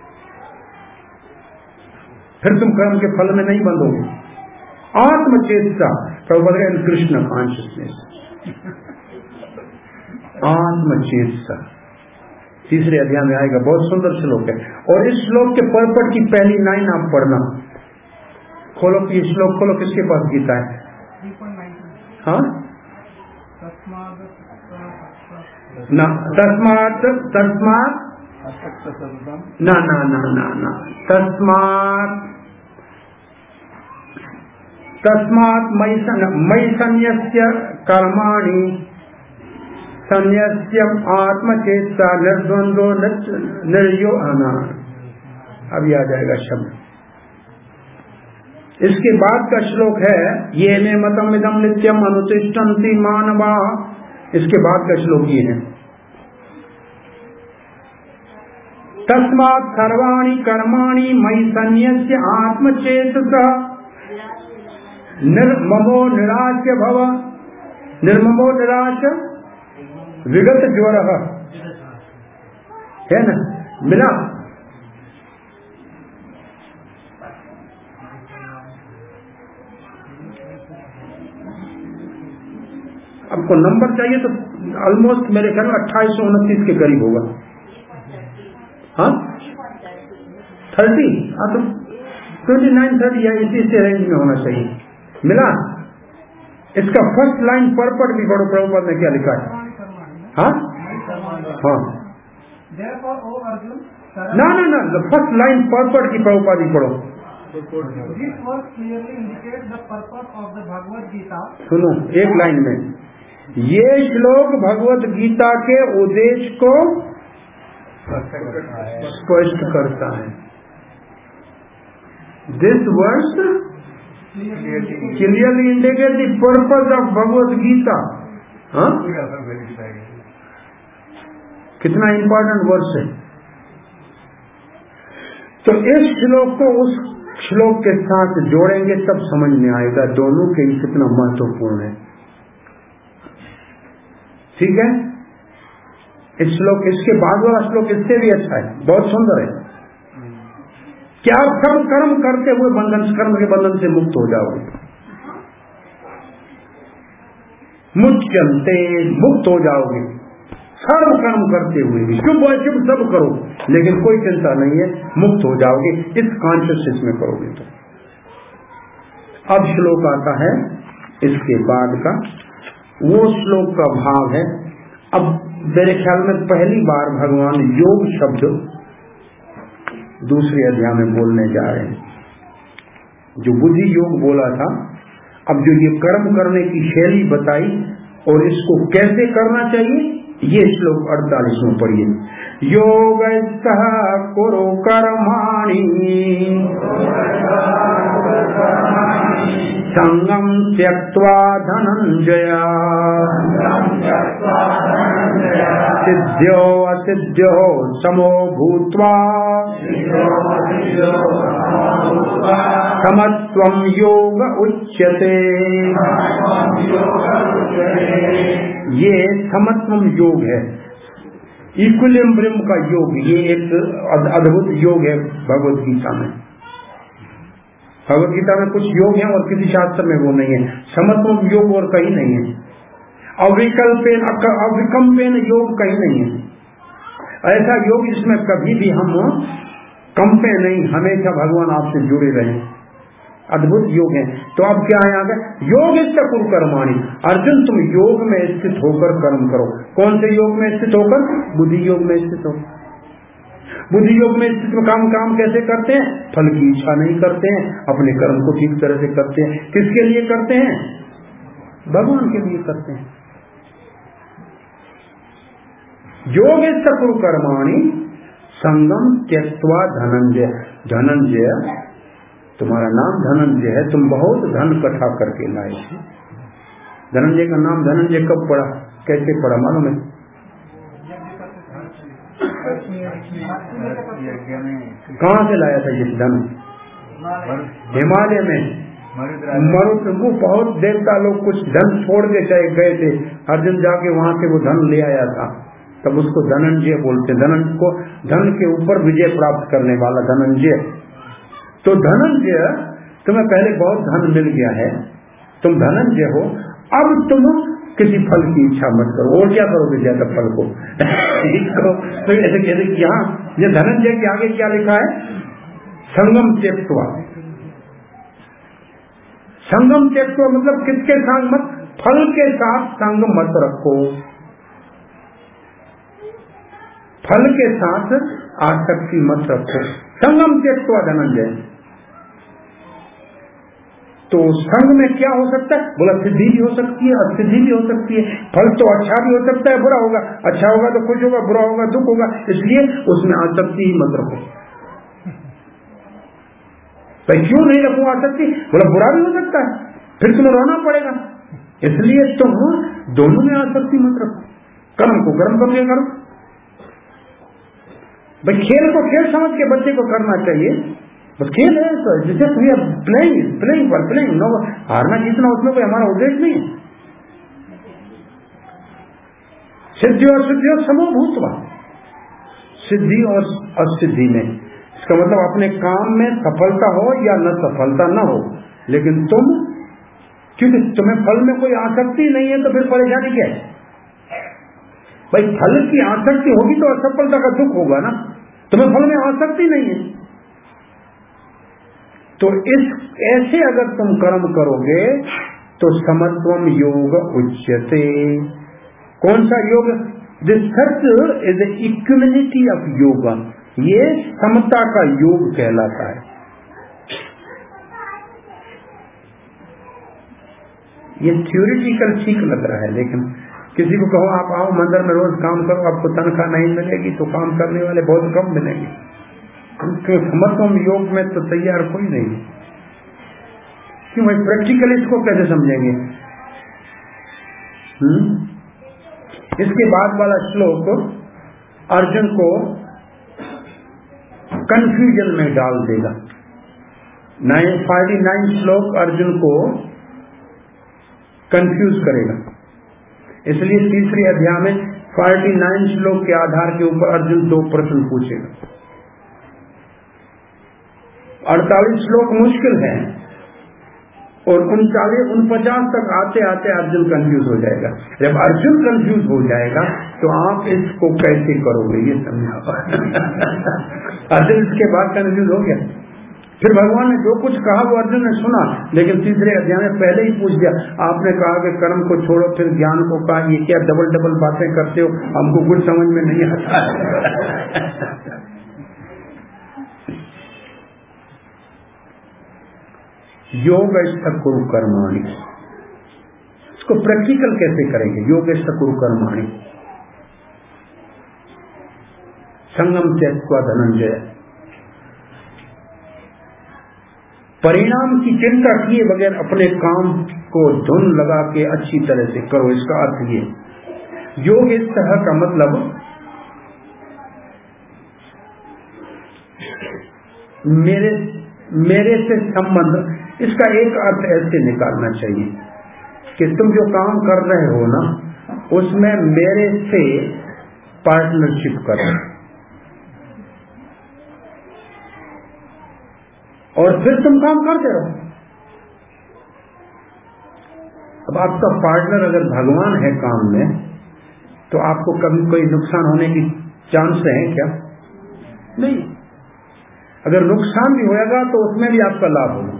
फिर तुम कर्म के फल में नहीं बंधोगे। आत्मचेतसा, प्रभुपद कृष्ण कॉन्शियसनेस, आत्मचेतसा तीसरे अध्याय में आएगा। बहुत सुंदर श्लोक है, और इस श्लोक के परपट की पहली लाइन आप पढ़ना। खोलो कि श्लोक खोलो, किसके पास गीता है? हाँ, ना तस्मात् तस्मात् ना ना ना ना ना तस्मात् तस्मात् मयि सन्न्यस्य कर्माणि सन्न्यस्य आत्मचेतसा निर्द्वंद्वो निर्यो आना। अभी आ जाएगा शब्द। इसके बाद का श्लोक है ये ने मतम इदम नित्यम अनुतिष्ठन्ति मानवा। इसके बाद का श्लोक ये है, तस्मात् सर्वाणि कर्माणि मयि सन्न्यस्य आत्मचेतसा निर्ममो निराश्य भव। निर्ममो निराश विगत ज्वर है ना, मिला। आपको नंबर चाहिए तो ऑलमोस्ट मेरे ख्याल में 2829 के करीब होगा। हाँ 30, हाँ तो 29-30 या इसी से रेंज में होना चाहिए। मिला। इसका फर्स्ट लाइन परपट भी पढ़ो, प्रभुपाद ने क्या लिखा है। हाँ हाँ ना ना ना, फर्स्ट लाइन परपट की प्रभुपाद ही पढ़ो। सुनो एक लाइन में, ये श्लोक भगवत गीता के उद्देश्य को स्पष्ट करता है। This verse clearly indicate the purpose of Bhagavad Gita. हाँ, कितना इंपॉर्टेंट वर्स है। तो इस श्लोक को उस श्लोक के साथ जोड़ेंगे तब समझ में आएगा दोनों के लिए कितना महत्वपूर्ण है। ठीक है, इस श्लोक, इसके बाद वाला श्लोक इससे भी अच्छा है, बहुत सुंदर है। क्या सब कर्म करते हुए बंधन, कर्म के बंधन से मुक्त हो जाओगे, मुच्यन्ते, मुक्त हो जाओगे, सर्व कर्म करते हुए भी, शुभ अशुभ सब करो, लेकिन कोई चिंता नहीं है, मुक्त हो जाओगे इस कॉन्शियसनेस में करोगे तो। अब श्लोक आता है इसके बाद का, वो श्लोक का भाव है। अब मेरे ख्याल में पहली बार भगवान योग शब्द दूसरे अध्याय में बोलने जा रहे हैं। जो बुद्धि योग बोला था, अब जो ये कर्म करने की शैली बताई और इसको कैसे करना चाहिए, ये श्लोक 48 में पढ़िए। योगस्तः कुरु कर्माणि संगम त्यक्त्वा धनंजय सिद्ध्यो असिद्ध्यो समो भूत्वा समत्वं योग उच्यते। ये समत्वम योग है, इक्विलिब्रियम का योग, ये एक अद्भुत योग है भगवद गीता में। भगवद गीता में कुछ योग है और किसी शास्त्र में वो नहीं है। समत्वम योग और कहीं नहीं है, अविकल्पेन अविकम्पेन योग कहीं नहीं है। ऐसा योग जिसमें कभी भी हम कंपे नहीं, हमेशा भगवान आपसे जुड़े रहे, अद्भुत योग है। तो अब क्या है आगे, योग इसका कुरु कर्माणि, अर्जुन तुम योग में स्थित होकर कर्म करो। कौन से योग में स्थित होकर? बुद्धि योग में स्थित हो। बुद्धि योग में स्थित काम कैसे करते हैं? फल की इच्छा नहीं करते हैं, अपने कर्म को ठीक तरह से करते हैं। किसके लिए करते हैं? भगवान के लिए करते हैं। योग इसका कुरु कर्माणि संगम त्यक्त्वा धनंजय। धनंजय, तुम्हारा नाम धनंजय है, तुम बहुत धन इकट्ठा करके लाए थे। धनंजय का नाम धनंजय कब पड़ा, कैसे पड़ा मालूम है? कहाँ से लाया था ये धन? हिमालय में मरुत, वो बहुत देवता लोग कुछ धन छोड़ के चले गए थे, अर्जुन जाके वहां से वो धन ले आया था, तब उसको धनंजय बोलते। धन के ऊपर विजय प्राप्त करने वाला धनंजय। तो धनंजय, तुम्हें पहले बहुत धन मिल गया है, तुम धनंजय हो, अब तुम किसी फल की इच्छा मत करो। और क्या करोगे ज्यादा फल को? तो ऐसे कहते कि हाँ, ये धनंजय के आगे क्या लिखा है? संगम त्यक्त्वा। संगम त्यक्त्वा मतलब किसके संग मत? फल के साथ संग मत रखो, फल के साथ आसक्ति मत रखो। संगम त्यक्त्वा धनंजय। तो संग में क्या हो सकता है? बोला सिद्धि भी हो सकती है, असिद्धि भी हो सकती है। फल तो अच्छा भी हो सकता है, बुरा होगा। अच्छा होगा तो खुश होगा, बुरा होगा दुख होगा, इसलिए उसमें आसक्ति ही मत रखो। भाई क्यों नहीं रखो आसक्ति? बोला बुरा भी हो सकता है, फिर तुम्हें रोना पड़ेगा, इसलिए तुम दोनों में आसक्ति मत रखो। कर्म को कर्म समझे करो। भाई खेल को खेल समझ के बच्चे को करना चाहिए, बस खेल है तो जैसे प्लेइंग नो, हारना जीतना उसमें कोई हमारा उद्देश्य नहीं है। सिद्धि और सिद्धि और समूहभूतवा, सिद्धि और असिद्धि में, इसका मतलब अपने काम में सफलता हो या न सफलता न हो, लेकिन तुम, क्योंकि तुम्हें फल में कोई आसक्ति नहीं है तो फिर परेशानी क्या है? भाई फल की आसक्ति होगी तो असफलता का दुख होगा ना, तुम्हें फल में आसक्ति नहीं है। तो इस ऐसे अगर तुम कर्म करोगे तो समत्वम योग उच्यते। कौन सा योग? This third is the equality of yoga, ये समता का योग कहलाता है। ये थ्योरिटिकल ठीक लग रहा है, लेकिन किसी को कहो आप आओ मंदिर में रोज काम करो, आपको तनख्वाह नहीं मिलेगी, तो काम करने वाले बहुत कम मिलेंगे। समत्वम योग में तो तैयार कोई नहीं। क्यों भाई प्रैक्टिकली इसको कैसे समझेंगे? इसके बाद वाला श्लोक अर्जुन को कंफ्यूजन में डाल देगा। 49 श्लोक अर्जुन को कंफ्यूज करेगा। इसलिए तीसरे अध्याय में 49 श्लोक के आधार के ऊपर अर्जुन 2 प्रश्न पूछेगा। 48 श्लोक मुश्किल है और 49 तक आते आते अर्जुन कंफ्यूज हो जाएगा। जब अर्जुन कंफ्यूज हो जाएगा तो आप इसको कैसे करोगे ये समझा। अर्जुन इसके बाद कंफ्यूज हो गया। फिर भगवान ने जो कुछ कहा वो अर्जुन ने सुना, लेकिन तीसरे अध्याय में पहले ही पूछ दिया, आपने कहा कि कर्म को छोड़ो, फिर ज्ञान को कहा, ये क्या डबल डबल बातें करते हो, हमको कुछ समझ में नहीं आता है। योग कुरु कर्माणि, इसको प्रैक्टिकल कैसे करेंगे? योग कुरु कर्माणि संगम त्यक्त्वा धनंजय, परिणाम की चिंता किए बगैर अपने काम को धुन लगा के अच्छी तरह से करो। इसका अर्थ ये योग इस तरह का मतलब मेरे से संबंध, इसका एक अर्थ ऐसे निकालना चाहिए कि तुम जो काम कर रहे हो ना उसमें मेरे से पार्टनरशिप करो और फिर तुम काम करते रहो। अब आपका पार्टनर अगर भगवान है काम में तो आपको कभी कोई नुकसान होने की चांस है क्या? नहीं। अगर नुकसान भी होएगा तो उसमें भी आपका लाभ होगा।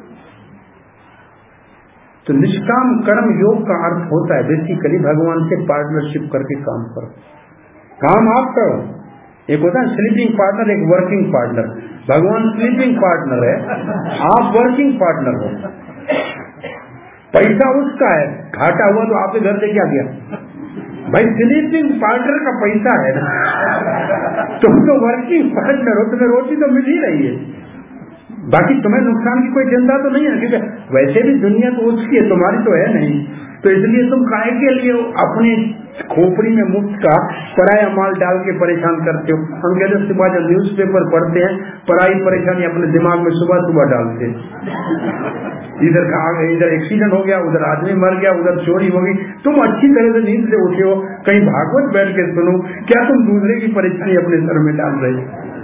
तो निष्काम कर्म योग का अर्थ होता है बेसिकली भगवान से पार्टनरशिप करके काम करो। काम आप करो। एक होता है स्लीपिंग पार्टनर, एक वर्किंग पार्टनर। भगवान स्लीपिंग पार्टनर है, आप वर्किंग पार्टनर हो। पैसा उसका है, घाटा हुआ तो आपके घर से क्या गया भाई? स्लीपिंग पार्टनर का पैसा है ना, तुम तो वर्किंग पार्टनर हो, तुम्हें रोटी तो मिल ही रही है, बाकी तुम्हें नुकसान की कोई चिंता तो नहीं है, क्योंकि वैसे भी दुनिया तो उसकी है, तुम्हारी तो है नहीं। तो इसलिए तुम काहे के लिए अपनी खोपड़ी में मुफ्त का पराया माल डाल के परेशान करते हो? हम कहते हैं सुबह जब न्यूज़पेपर पढ़ते हैं पराई परेशानी अपने दिमाग में सुबह सुबह डालते हैं। इधर एक्सीडेंट हो गया, उधर आदमी मर गया, उधर चोरी हो गई। तुम अच्छी तरह से नींद से उठे हो, कहीं भागवत बैठ के सुनो, क्या तुम दूसरे की परेशानी अपने सर में डाल रहे?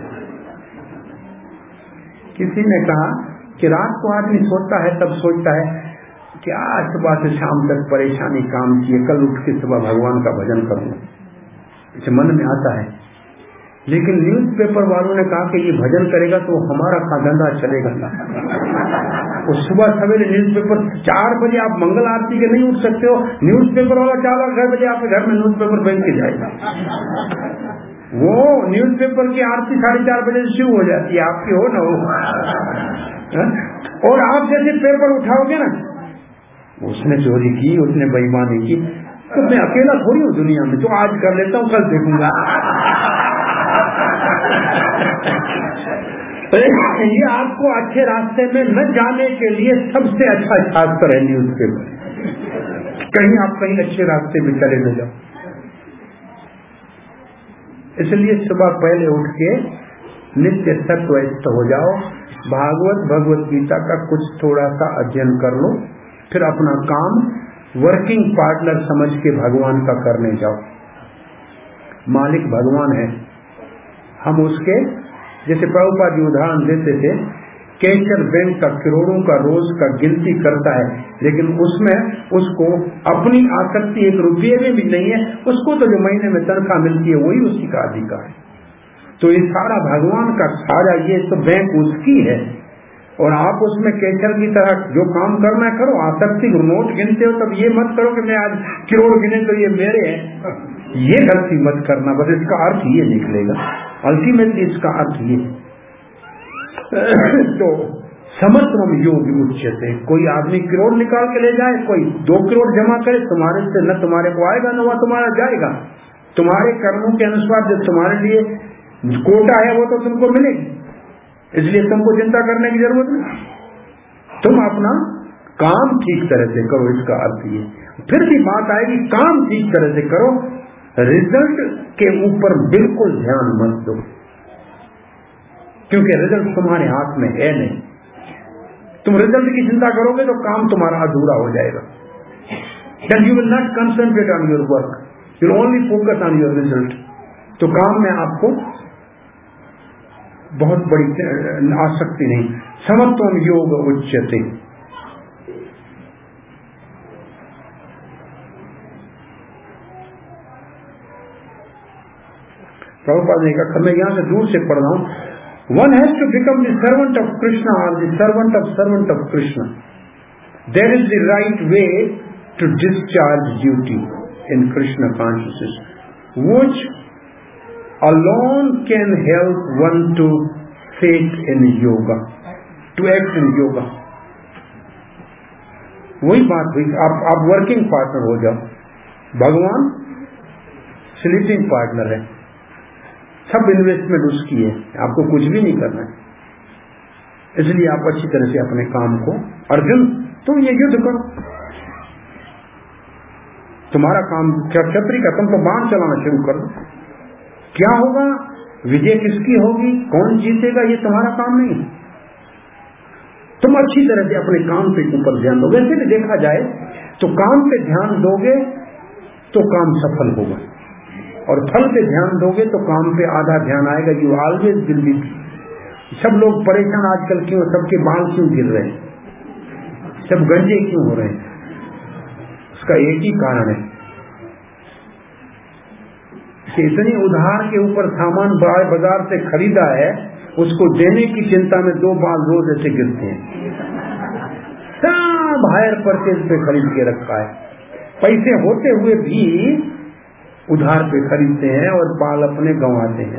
किसी ने कहा कि रात को आदमी सोता है तब सोचता है कि आज सुबह से शाम तक परेशानी काम की है, कल उठ के सुबह भगवान का भजन करूं, इसे मन में आता है। लेकिन न्यूज़पेपर वालों ने कहा कि ये भजन करेगा तो हमारा धंधा चलेगा। और सुबह सवेरे न्यूज़पेपर 4 बजे आप मंगल आरती के नहीं उठ सकते हो, न्यूज़पेपर वाला 4 बजे आपके घर में न्यूज़पेपर बेच के जाएगा। वो न्यूज़पेपर की आरती 4:30 बजे शुरू हो जाती है, आपकी हो ना हो। और आप जैसे पेपर उठाओगे ना, उसने चोरी की, उसने बेईमानी की, तो मैं अकेला थोड़ी हूँ दुनिया में, तो आज कर लेता हूँ कल देखूंगा। ये आपको अच्छे रास्ते में न जाने के लिए सबसे अच्छा शास्त्र है न्यूज़पेपर। कहीं आप कहीं अच्छे रास्ते में चले न जाओ। इसलिए सुबह पहले उठ के नित्य सत्वस्त हो जाओ, भगवत गीता का कुछ थोड़ा सा अध्ययन कर लो, फिर अपना काम वर्किंग पार्टनर समझ के भगवान का करने जाओ। मालिक भगवान है, हम उसके, जैसे प्रभुपाद जी उदाहरण देते थे, कैशर बैंक का करोड़ों का रोज का गिनती करता है, लेकिन उसमें उसको अपनी आसक्ति 1 रुपये में भी नहीं है, उसको तो जो महीने में तनख्वाह मिलती है वही उसी का अधिकार है। तो ये सारा भगवान का सारा, ये तो बैंक उसकी है, और आप उसमें कैशर की तरह जो काम करना है करो। आसक्ति नोट गिनते हो तब ये मत करो कि मैं आज करोड़ गिने तो ये मेरे हैं, ये गलती मत करना। बस इसका अर्थ ये निकलेगा, अल्टीमेटली इसका अर्थ ये। तो समत्वम योग उच्यते, कोई आदमी करोड़ निकाल के ले जाए, कोई 2 करोड़ जमा करे, तुम्हारे से न तुम्हारे को आएगा न वह तुम्हारा जाएगा। तुम्हारे कर्मों के अनुसार जो तुम्हारे लिए कोटा है वो तो तुमको मिलेगी, इसलिए तुमको चिंता करने की जरूरत नहीं। तुम अपना काम ठीक तरह से करो, इसका अर्थ ये। फिर भी बात आएगी काम ठीक तरह से करो, रिजल्ट के ऊपर बिल्कुल ध्यान मत दो, क्योंकि रिजल्ट तुम्हारे हाथ में है नहीं। तुम रिजल्ट की चिंता करोगे तो काम तुम्हारा अधूरा हो जाएगा। Then you will not concentrate on your work, you will only focus on your result. तो काम में आपको बहुत बड़ी आसक्ति नहीं। समत्वम योग उच्यते। प्रभुपाद ने कहा, मैं यहां से दूर से पढ़ रहा हूं, one has to become the servant of Krishna or the servant of Krishna. There is the right way to discharge duty in Krishna consciousness, which alone can help one to faith in yoga, to act in yoga. वही बात हुई, आप working partner हो जाओ, भगवान sleeping partner है, सब investment उसकी है, आपको कुछ भी नहीं करना है। इसलिए आप अच्छी तरह से अपने काम को, अर्जुन तुम ये युद्ध करो, तुम्हारा काम क्या क्षत्रिय का, तुम तो बाण चलाना शुरू कर दो। क्या होगा, विजय किसकी होगी, कौन जीतेगा, ये तुम्हारा काम नहीं। तुम अच्छी तरह से अपने काम पे ऊपर ध्यान दो। वैसे भी देखा जाए तो काम पे ध्यान दोगे तो काम सफल होगा, और फल पे ध्यान दोगे तो काम पे आधा ध्यान आएगा। You always will be. सब लोग परेशान आजकल क्यों, सबके बाल क्यों गिर रहे हैं, सब गंजे क्यों हो रहे हैं, उसका एक ही कारण है कि इतनी उधार के ऊपर सामान बाजार से खरीदा है, उसको देने की चिंता में 2 बाल रोज ऐसे गिरते हैं। सब हायर परचेज पे खरीद के रखा है, पैसे होते हुए भी उधार पे खरीदते हैं और बाल अपने गंवाते हैं।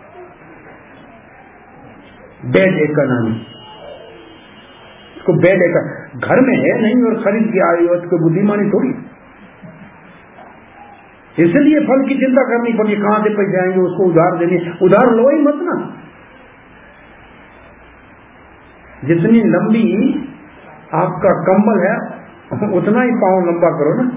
बैड इकोनॉमी, इसको बैड इकोनॉमी। घर में है नहीं और खरीद के आई हो तो बुद्धिमानी थोड़ी। इसलिए फल की चिंता करनी पड़ती, कहां से पैसे आएंगे, उसको उधार देने। उधार लो ही मत ना, जितनी लंबी आपका कंबल है उतना ही पांव लंबा करो ना।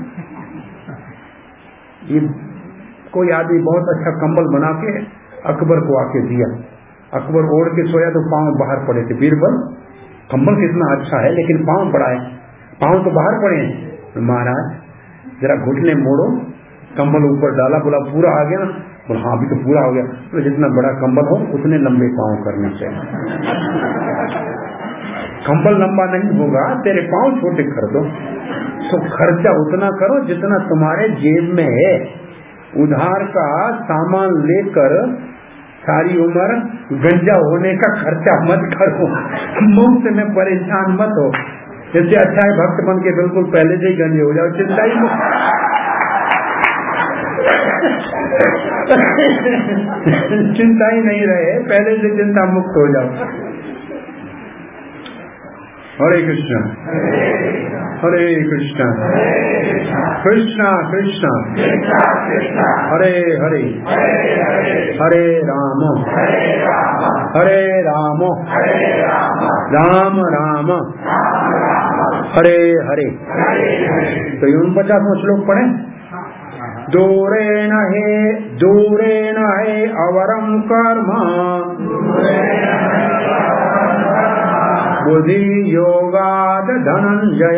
ये कोई आदमी बहुत अच्छा कंबल बना के अकबर को आके दिया, अकबर ओढ़ के सोया तो पांव बाहर पड़े थे। बीरबल कंबल कितना अच्छा है लेकिन पांव पड़ा है, पांव तो बाहर पड़े हैं। महाराज जरा घुटने मोड़ो, कंबल ऊपर डाला, बोला पूरा आ गया ना, बोला हाँ अभी तो पूरा हो गया। तो जितना बड़ा कंबल हो उतने लंबे पांव करने चाहिए। कंबल लंबा नहीं होगा, तेरे पांव छोटे कर दो। तो खर्चा उतना करो जितना तुम्हारे जेब में है। उधार का सामान लेकर सारी उम्र गंजा होने का खर्चा मत करो, मुफ्त में परेशान मत हो। इससे अच्छा है भक्त बन के बिल्कुल पहले से ही गंजे हो जाओ, चिंता ही चिंता ही नहीं रहे, पहले से चिंता मुक्त हो जाओ। हरे कृष्णा हरे कृष्णा कृष्णा कृष्णा हरे हरे हरे राम हरे राम राम राम हरे हरे। तो 49वां श्लोक पढ़े। दूरेण हे अवरम कर्म बुद्धि योगाद धनंजय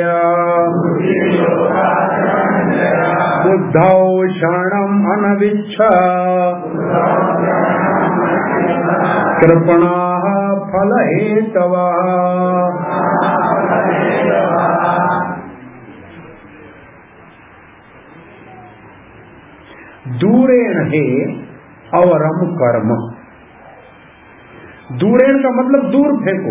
बुद्धौ शरणम अनविच्छ कृपणा फल हेतवा। दूरेण हे अवरम कर्म। दूरेण का मतलब दूर फेंको,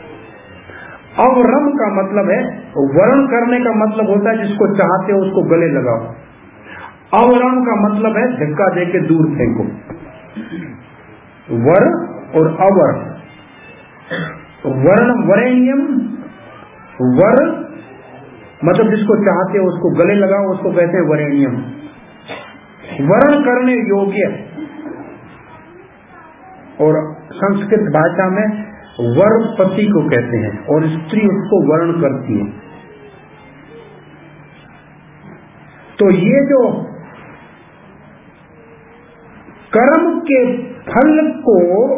अवरम का मतलब है वरण करने का मतलब होता है जिसको चाहते हो उसको गले लगाओ। अवरम का मतलब है धक्का देके दूर फेंको। वर और अवर, वर्ण वरेण्यम, वर मतलब जिसको चाहते हो उसको गले लगाओ, उसको कहते हैं वरेण्यम। वर्ण करने योग्य, और संस्कृत भाषा में वर पति को कहते हैं और स्त्री उसको वर्ण करती है। तो ये जो कर्म के फल को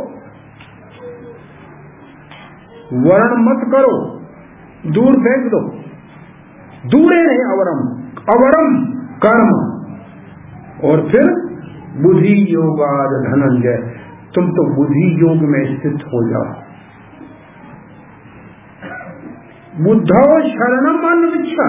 वर्ण मत करो, दूर फेंक दो, दूरे नहीं अवरम, अवरम कर्म। और फिर बुद्धि योगाद धनंजय, तुम तो बुद्धि योग में स्थित हो जाओ। बुद्धो शरणम अन्विच्छ,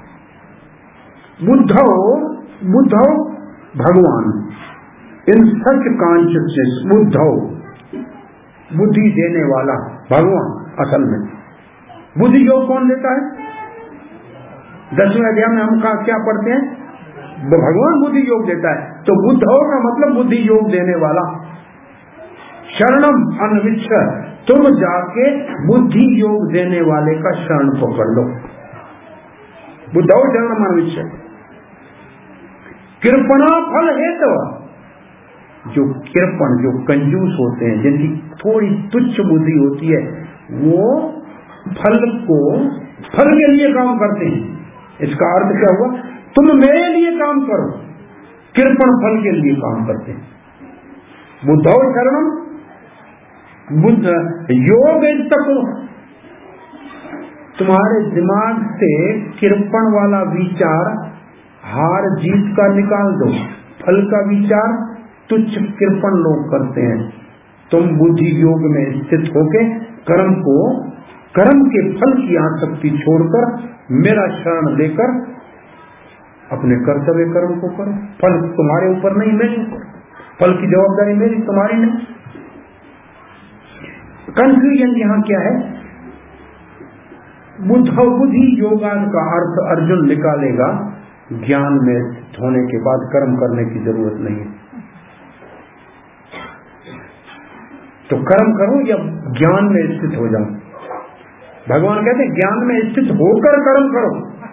बुद्धो भगवान, इन सच कॉन्शियसनेस, बुद्धो बुद्धि देने वाला भगवान। असल में बुद्धि योग कौन देता है? 10वें अध्याय में हम क्या पढ़ते हैं? भगवान बुद्धि योग देता है। तो बुद्धो का मतलब बुद्धि योग देने वाला। शरणम अन्विच्छ, तुम जाके बुद्धि योग देने वाले का शरण पकड़ लो। बुद्धो शरणम अन्विच्छ। कृपणा फल हेतु, जो कृपण, जो कंजूस होते हैं, जिनकी थोड़ी तुच्छ बुद्धि होती है, वो फल के लिए काम करते हैं। इसका अर्थ क्या हुआ? तुम मेरे लिए काम करो, कृपण फल के लिए काम करते हैं। बुद्धो शरणम, बुद्ध योग तक तुम्हारे दिमाग से कृपण वाला विचार हार जीत का निकाल दो। फल का विचार तुच्छ कृपण लोग करते हैं। तुम बुद्धि योग में स्थित होके कर्म के फल की आसक्ति छोड़कर मेरा शरण लेकर अपने कर्तव्य कर्म को करो। फल तुम्हारे ऊपर नहीं, मेरे ऊपर। फल की जवाबदारी मेरी, तुम्हारी नहीं। कंफ्यूजन यहाँ क्या है? बुद्धि योगान का अर्थ अर्जुन निकालेगा, ज्ञान में स्थित होने के बाद कर्म करने की जरूरत नहीं है। तो कर्म करो या ज्ञान में स्थित हो जाओ। भगवान कहते हैं ज्ञान में स्थित होकर कर्म करो।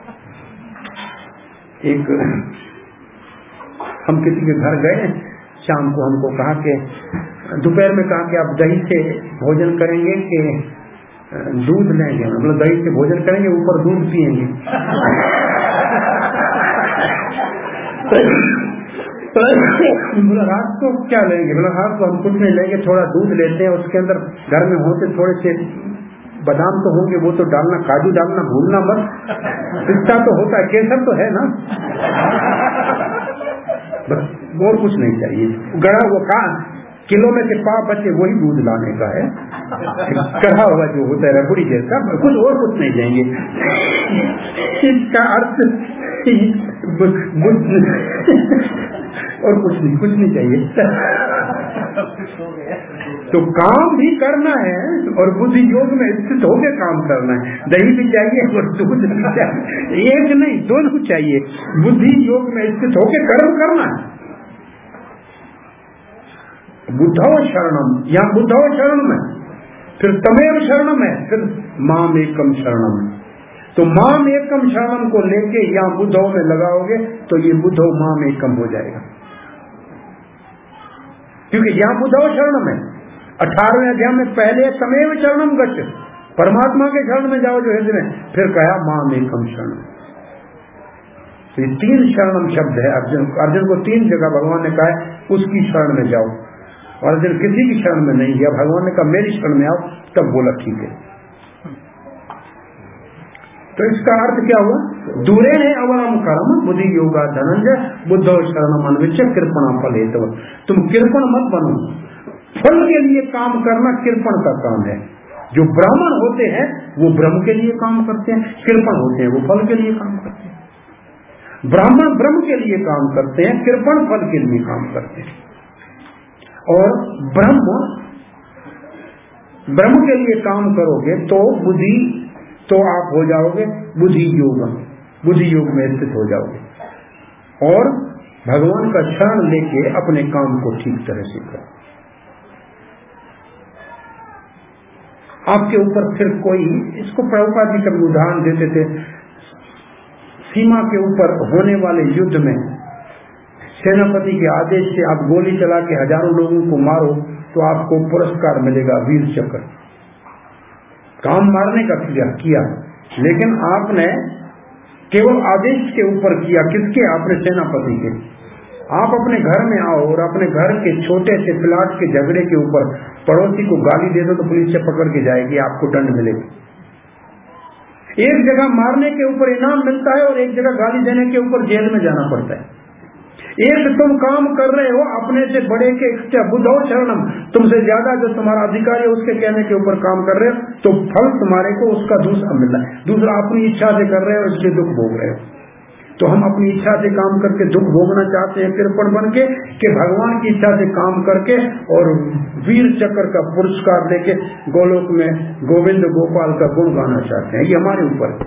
एक हम किसी के घर गए, शाम को हमको कहा कि दोपहर में कहा कि आप दही से भोजन करेंगे कि दूध लेंगे, मतलब दही से भोजन करेंगे, ऊपर दूध पिएंगे। बोला रात को क्या लेंगे? बोला रात को हम कुछ नहीं लेंगे, थोड़ा दूध लेते हैं, उसके अंदर घर में होते थोड़े से बादाम तो होंगे, वो तो डालना, काजू डालना भूलना मत। पिस्ता तो होता है, केसर तो है ना, बस और कुछ नहीं चाहिए। गड़ा हुआ किलो में से पाव बचे वही दूध लाने का है, कढ़ा हुआ जो होता है रबड़ी जैसा, कुछ और कुछ नहीं जाएंगे। इसका अर्थ और कुछ नहीं चाहिए। तो काम भी करना है और बुद्धि योग में स्थित होकर काम करना है। दही भी चाहिए और दूध भी चाहिए, एक नहीं दोनों चाहिए। बुद्धि योग में स्थित होकर कर्म करना है। बुद्धो शरणम, यहाँ बुद्धो शरणम है, फिर तमेव शरणम है, फिर माम एकम शरणम। तो माम एकम शरणम को लेके यहाँ बुद्धो में लगाओगे तो ये बुद्धो माम एकम हो जाएगा, क्योंकि यहाँ बुद्धो शरणम है। 18वें अध्याय में पहले तमेव शरणम गच्छ, परमात्मा के शरण में जाओ जो हृदय में, फिर कहा माम एकम शरणम। तो ये 3 शरणम शब्द है। अर्जुन को 3 जगह भगवान ने कहा है उसकी शरण में जाओ, और अर्जुन किसी की शरण में नहीं गया। भगवान ने कहा मेरी शरण में आओ, तब बोला ठीक है। तो इसका अर्थ क्या हुआ? दूरे ने अवरम कर्म बुद्धि योगा धनंजय बुद्धो शरणम अन्विच्छ कृपणा फल हेतु। तुम कृपण मत बनो, फल के लिए काम करना कृपण का काम है। जो ब्राह्मण होते हैं वो ब्रह्म के लिए काम करते हैं, कृपण होते हैं वो फल के लिए काम करते हैं। ब्राह्मण ब्रह्म के लिए काम करते हैं, कृपण फल के लिए काम करते हैं। और ब्रह्म के लिए काम करोगे तो बुद्धि, तो आप हो जाओगे बुद्धि योग में स्थित हो जाओगे और भगवान का शरण लेके अपने काम को ठीक तरह से करो। आपके ऊपर फिर कोई, इसको प्रभुपाद जी कभी उदाहरण देते थे, सीमा के ऊपर होने वाले युद्ध में सेनापति के आदेश से आप गोली चला के हजारों लोगों को मारो तो आपको पुरस्कार मिलेगा, वीर चक्र। काम मारने का किया, लेकिन आपने केवल आदेश के ऊपर किया, किसके? अपने सेनापति के। आप अपने घर में आओ और अपने घर के छोटे से प्लाट के झगड़े के ऊपर पड़ोसी को गाली दे दो तो पुलिस से पकड़ के जाएगी, आपको दंड मिलेगा। एक जगह मारने के ऊपर इनाम मिलता है और एक जगह गाली देने के ऊपर जेल में जाना पड़ता है। एक तुम काम कर रहे हो अपने से बड़े के बुद्धो शरणम, तुमसे ज्यादा जो तुम्हारा अधिकारी है उसके कहने के ऊपर काम कर रहे हो तो फल तुम्हारे को उसका दूसरा मिल रहा है। दूसरा अपनी इच्छा से कर रहे हो इसलिए दुख भोग रहे हो। तो हम अपनी इच्छा से काम करके दुख भोगना चाहते हैं कृपण बन के, कि भगवान की इच्छा से काम करके और वीर चक्र का पुरस्कार लेके गोलोक में गोविंद गोपाल का गुण गाना चाहते हैं। ये हमारे ऊपर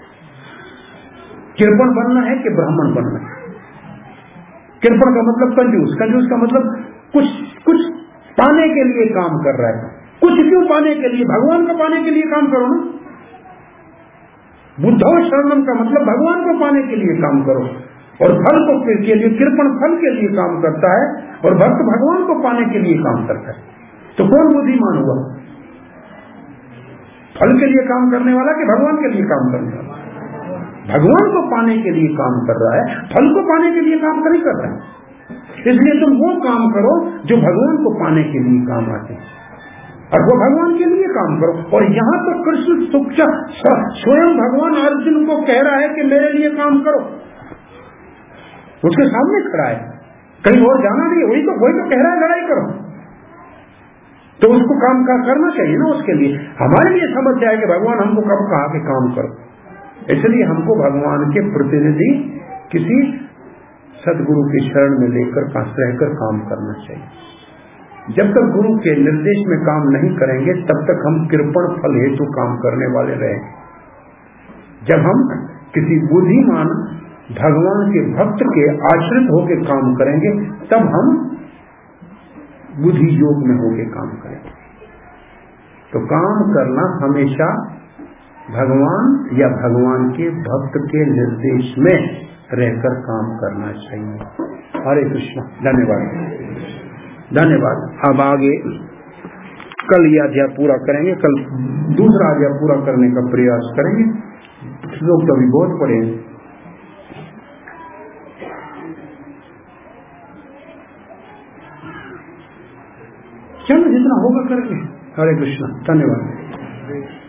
कृपण बनना है कि ब्राह्मण बनना है। कृपण का मतलब कंजूस, कंजूस का मतलब कुछ पाने के लिए काम कर रहा है। कुछ क्यों पाने के लिए? भगवान को पाने के लिए काम करो ना। बुद्धो शरणम का मतलब भगवान को पाने के लिए काम करो, और फल को के लिए, कृपण फल के लिए काम करता है और भक्त भगवान को पाने के लिए काम करता है। तो कौन बुद्धिमान हुआ? फल के लिए काम करने वाला कि भगवान के लिए काम करने वाला? भगवान को पाने के लिए काम कर रहा है, फल को पाने के लिए काम नहीं कर रहा है। इसलिए तुम वो काम करो जो भगवान को पाने के लिए काम आते हैं, और वो भगवान के लिए काम करो। और यहाँ तो कृष्ण स्वयं भगवान अर्जुन को कह रहा है कि मेरे लिए काम करो, उसके सामने खड़ा है, कहीं और जाना नहीं। वही तो कह रहा है लड़ाई करो, तो उसको काम करना चाहिए ना। उसके लिए हमारे लिए समस्या है कि भगवान हमको कब कहा कि काम करो। इसलिए हमको भगवान के प्रतिनिधि किसी सदगुरु की शरण में लेकर रहकर काम करना चाहिए। जब तक गुरु के निर्देश में काम नहीं करेंगे तब तक हम कृपण फल हेतु काम करने वाले रहेंगे। जब हम किसी बुद्धिमान भगवान के भक्त के आश्रित होकर काम करेंगे तब हम बुद्धि योग में होकर काम करेंगे। तो काम करना हमेशा भगवान या भगवान के भक्त के निर्देश में रहकर काम करना चाहिए। हरे कृष्ण। धन्यवाद, धन्यवाद। अब आगे कल ये अध्याय पूरा करेंगे, कल दूसरा अध्याय पूरा करने का प्रयास करेंगे। लोग तो अभी बहुत पढ़े हैं। चलो जितना होगा करेंगे। हरे कृष्ण। धन्यवाद।